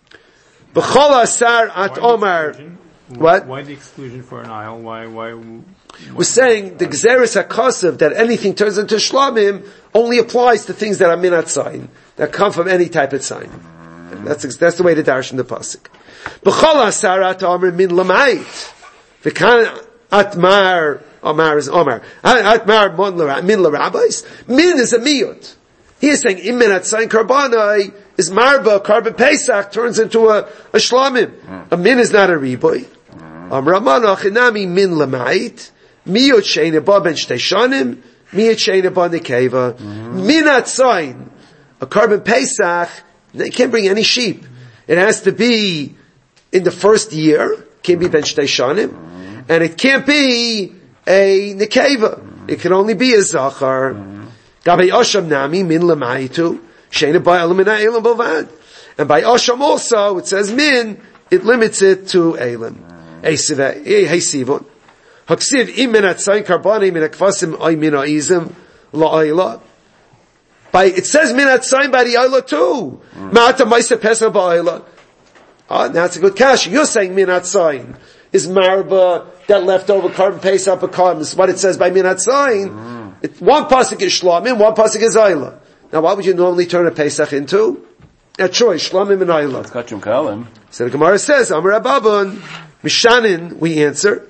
B'chol Asar At Omar. What? Why the exclusion for an Ayel? Why, why? why We're saying the Gzeres HaKosov, that anything turns into Shlomim, only applies to things that are Minat Tzayin, that come from any type of Tzayin. That's, that's the way to darshan the pasuk. B'chol asarat omer min lamayit. V'kan atmar, omar is omar. Atmar min l'rabbis. Min is a miyut. He is saying, im min atzayin karbanai is marba, Karban Pesach turns into a, a shlamim. A min is not a riboy. Amar Ramana chinami min lamayit. Miyut sheina ba ben shtei shanim. Miyut sheina ba nekeva. Min atzayin. A Karban Pesach, they can't bring any sheep. It has to be in the first year. Can't be ben shtei shanim, and it can't be a nekeva. It can only be a zachar. Gabei Asham nami min lemaitu sheina ba elamina elam bovad. And by Asham also it says min. It limits it to elam. Hey sivon. Haksiv im min atzayin karbani min akvasim ay min aizim la'ayla. By, it says minat sign by the Ayla too. Ma'ata Maisa Pesach ba'Ayla. Ah, now it's a good cash. You're saying minat sign is marba, that leftover Karban Pesach becomes what it says by minat sign. Mm. It, one pasuk is Shlomim, one pasuk is Ayla. Now what would you normally turn a Pesach into? A choice, Shlomim and Ayla. It's Kachum Kalim. So the Gemara says, Amar Ababun, Mishanin, we answer,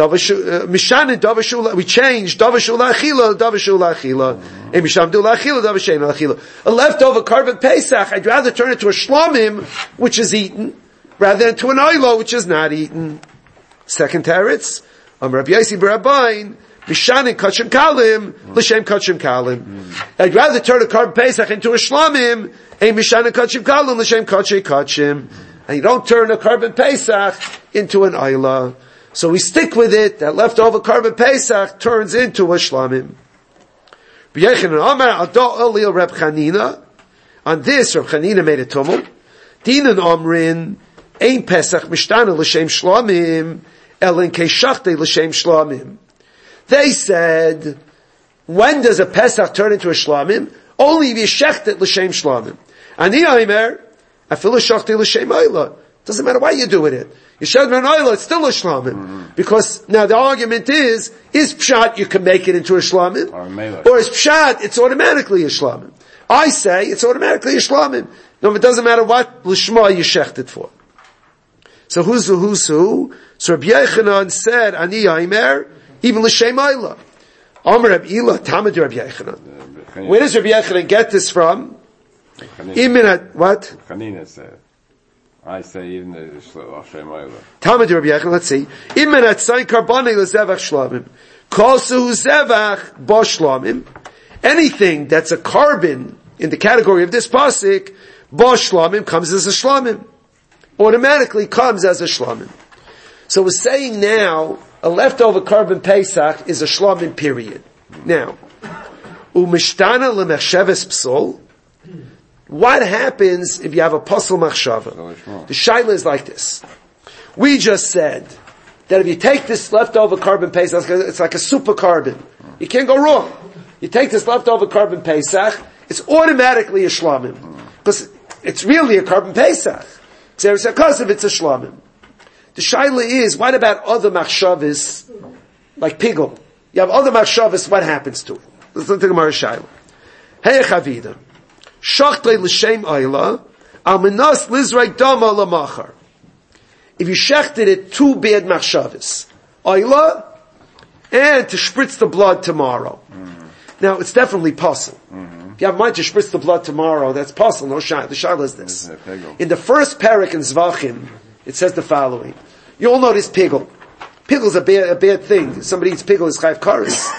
Mishanin Davashul, we changed Davashul Achila, Davashul Achila. And Mishamdu Achila, Davashain Achila. A leftover Karban Pesach, I'd rather turn it to a Shlomim, which is eaten, rather than to an oila, which is not eaten. Second teretz, Am Rabbi Yosi Barabain, Mishanin Kachim Kalim, L'Shem Kachim Kalim. I'd rather turn a Karban Pesach into a Shlamim, a Mishanin Kachim Kalim, L'Shem Kachim Kachim. And you don't turn a Karban Pesach into an oila. So we stick with it, that leftover Karban Pesach turns into a Shlamim. On this, Reb Chanina made a tumult. Dinan Omrin, Ein Pesach Mishtana L'Shem Shlamim, Elin Keishachte L'Shem Shlamim. They said, when does a Pesach turn into a Shlamim? Only if you shecht it L'Shem Shlamim. Ani Aimer, Afilu Shachte L'Shem Oila. Doesn't matter what you do with it. You shecht an Oila, it's still a Shlamim. Mm-hmm. Because now the argument is, is Pshat you can make it into a Shlamim? Or, or is Pshat, it's automatically a Shlamim? I say, it's automatically a Shlamim. No, it doesn't matter what L'Shma you shecht it for. So who's who, who's who? So Rabbi Yechanan said, Ani Aimer, even L'Shem Oila. Amar Rabbi Ila, Tamad Rabbi Yechanan. Where does Rabbi Yechanan get this from? Iminat, what? Chanina said. I say even the L'Shem Oila. Tamad Rabbi Yechanan, let's see. Iminat Sayin Karbani L'Zevach Shlamim. Kolsu Zevach Bo Shlamim. Anything that's a carbon in the category of this pasuk, Bo Shlamim comes as a Shlamim. Automatically comes as a Shlamim. So we're saying now, a leftover Karban Pesach is a Shlamim period. Now, Umishtana lemechsheves psol. What happens if you have a pasal machshava? The shaila is like this. We just said that if you take this leftover Karban Pesach, it's like a super carbon. You can't go wrong. You take this leftover Karban Pesach, it's automatically a Shlamim. Because it's really a Karban Pesach. Because if it's a Shlamim. The shaila is, what about other machshavas, like pigul? You have other machshavas, what happens to it? Let's look at the Gemara shaila. Hey chavida, shachtlei l'shem oila, al menas lizrei dama lamachar. If you shechted it, two bad machshavas, oila, and to spritz the blood tomorrow. Mm-hmm. Now, it's definitely possible. Mm-hmm. If you have mind to spritz the blood tomorrow, that's possible. No shaila. The shaila is this. In the first parak in Zvachim, it says the following. You all know this pigul. Pigul's a bad, a bad thing. Somebody eats pigul, is chayv kares.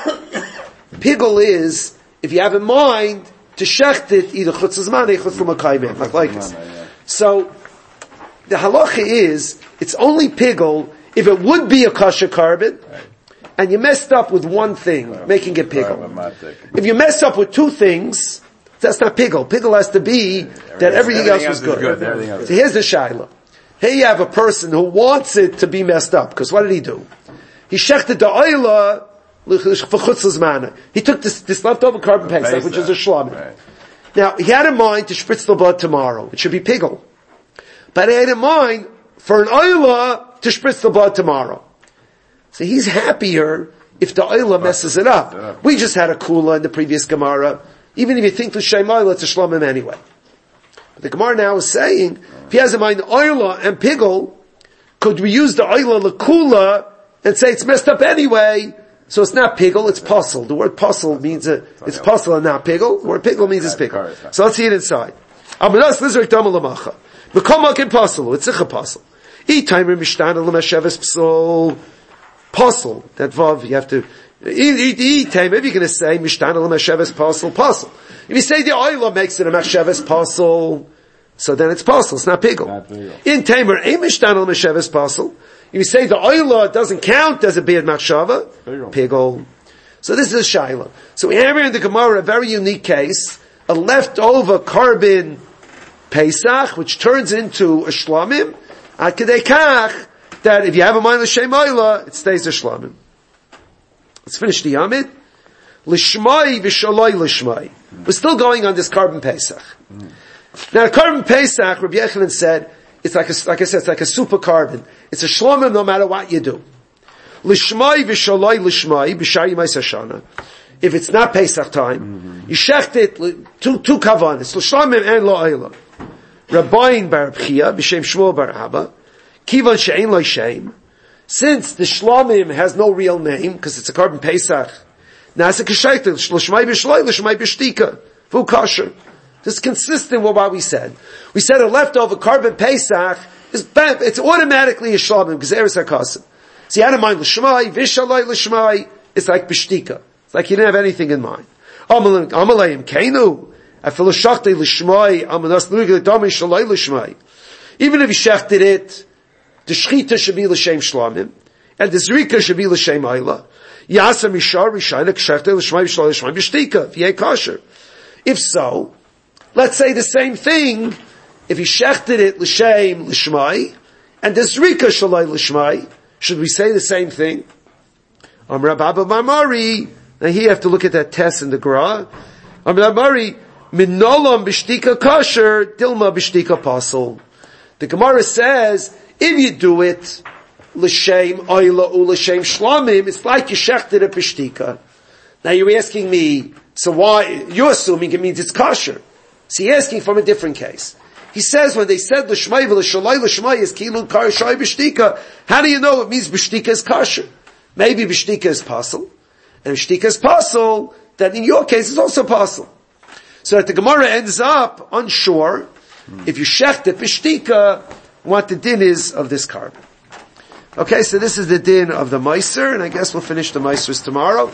Pigul is, if you have in mind, to shecht it, either chutz zman, or chutz l'makayim, like like this. So, the halacha is, it's only pigul if it would be a kosher carbon, and you messed up with one thing, making it pigul. If you mess up with two things, that's not pigul. Pigul has to be that everything, everything else was good. good. So here's the shaila. Here you have a person who wants it to be messed up, because what did he do? He shechted the oila for chutzlas mana. He took this, this leftover Karban Pesach, which is a shlamim. Right. Now, he had in mind to spritz the blood tomorrow. It should be pigul. But he had in mind for an oila to spritz the blood tomorrow. So he's happier if the oila messes it up. We just had a kula in the previous Gemara. Even if you think l'shem oila, it's a shlamim anyway. The Gemara now is saying, if he has in mind oila and pigul, could we use the oila l'kula and say it's messed up anyway, so it's not pigul, it's puzzle. The word puzzle means a, it's puzzle and not pigul. The word pigul means it's pigul. So let's see it inside. Amanas lizrik dama l'macha. B'komak puzzle, it's a puzzle. Eat timer mishtana l'masheves psol. Puzzle, that vav, you have to, eat, eat time, maybe you're going to say mishtana l'masheves puzzle, puzzle. If you say the oila makes it a masheves puzzle, so then it's puzzle, it's not pigul. In tamer, a mishtana l'masheves puzzle. If you say the oila doesn't count as a bad machshava, pigul. So this is a shaila. So we have here in the Gemara a very unique case, a leftover carbon Pesach, which turns into a shlamim, ad kedei kach, that if you have a mind l'shem oila, it stays a shlamim. Let's finish the Yamid. L'shmai v'shaloi l'shmai. We're still going on this Karban Pesach. Mm. Now, Karban Pesach, Rabbi Yechanan said, it's like a, like I said, it's like a super carbon. It's a shlamim no matter what you do. L'shmai v'shaloi l'shmai b'shari ma'is hashana. If it's not Pesach time, mm-hmm. you shecht it, two, two kavanas, l'shlamim and lo'ayla. Rabbayin bar B'chia, b'shem Shmuel bar Abba, kivan she'en lo shem, since the shlamim has no real name, because it's a Karban Pesach, now it's a kashayta, l'shmai b'shloi, l'shmai b'shtika, v'u kasher. This is consistent with what we said. We said a leftover carbon Pesach is it's automatically a shalom because eres hakasim. So you had in mind l'shmai, vishalai l'shmai. It's like b'shtika. It's like you didn't have anything in mind. Amalayim keinu. Afilu shachti l'shmai. Amanas l'ugel dami shalai l'shmai. Even if you shechted it, the shchita should be l'shem shlamim, and the zrika should be l'shem ayla. Yasa mishar rishayna k'shechted l'shmai v'shalai l'shmai b'shtika. V'yeh kasher. If so, let's say the same thing. If he shechted it l'shem l'shmai, and the zrika shalai l'shmai, should we say the same thing? Am Rabba Mamari. Now here you have to look at that test in the Gra. Am Mamari. Minolam b'shtika kasher, dilma b'shtika pasul. The Gemara says, if you do it, l'shem oila u l'shem shlamim, it's like you shechted a b'shtika. Now you're asking me, so why, you're assuming it means it's kasher. So you're asking from a different case. He says when they said l'shmai v'l'shalai l'shmai is kilun kar shai b'shtika, how do you know it means b'shtika is kasher? Maybe b'shtika is pasul, and b'shtika is pasul, that in your case is also pasul. So that the Gemara ends up unsure, if you shecht it b'shtika, what the din is of this carbon. Okay, so this is the din of the meiser, and I guess we'll finish the meisers tomorrow.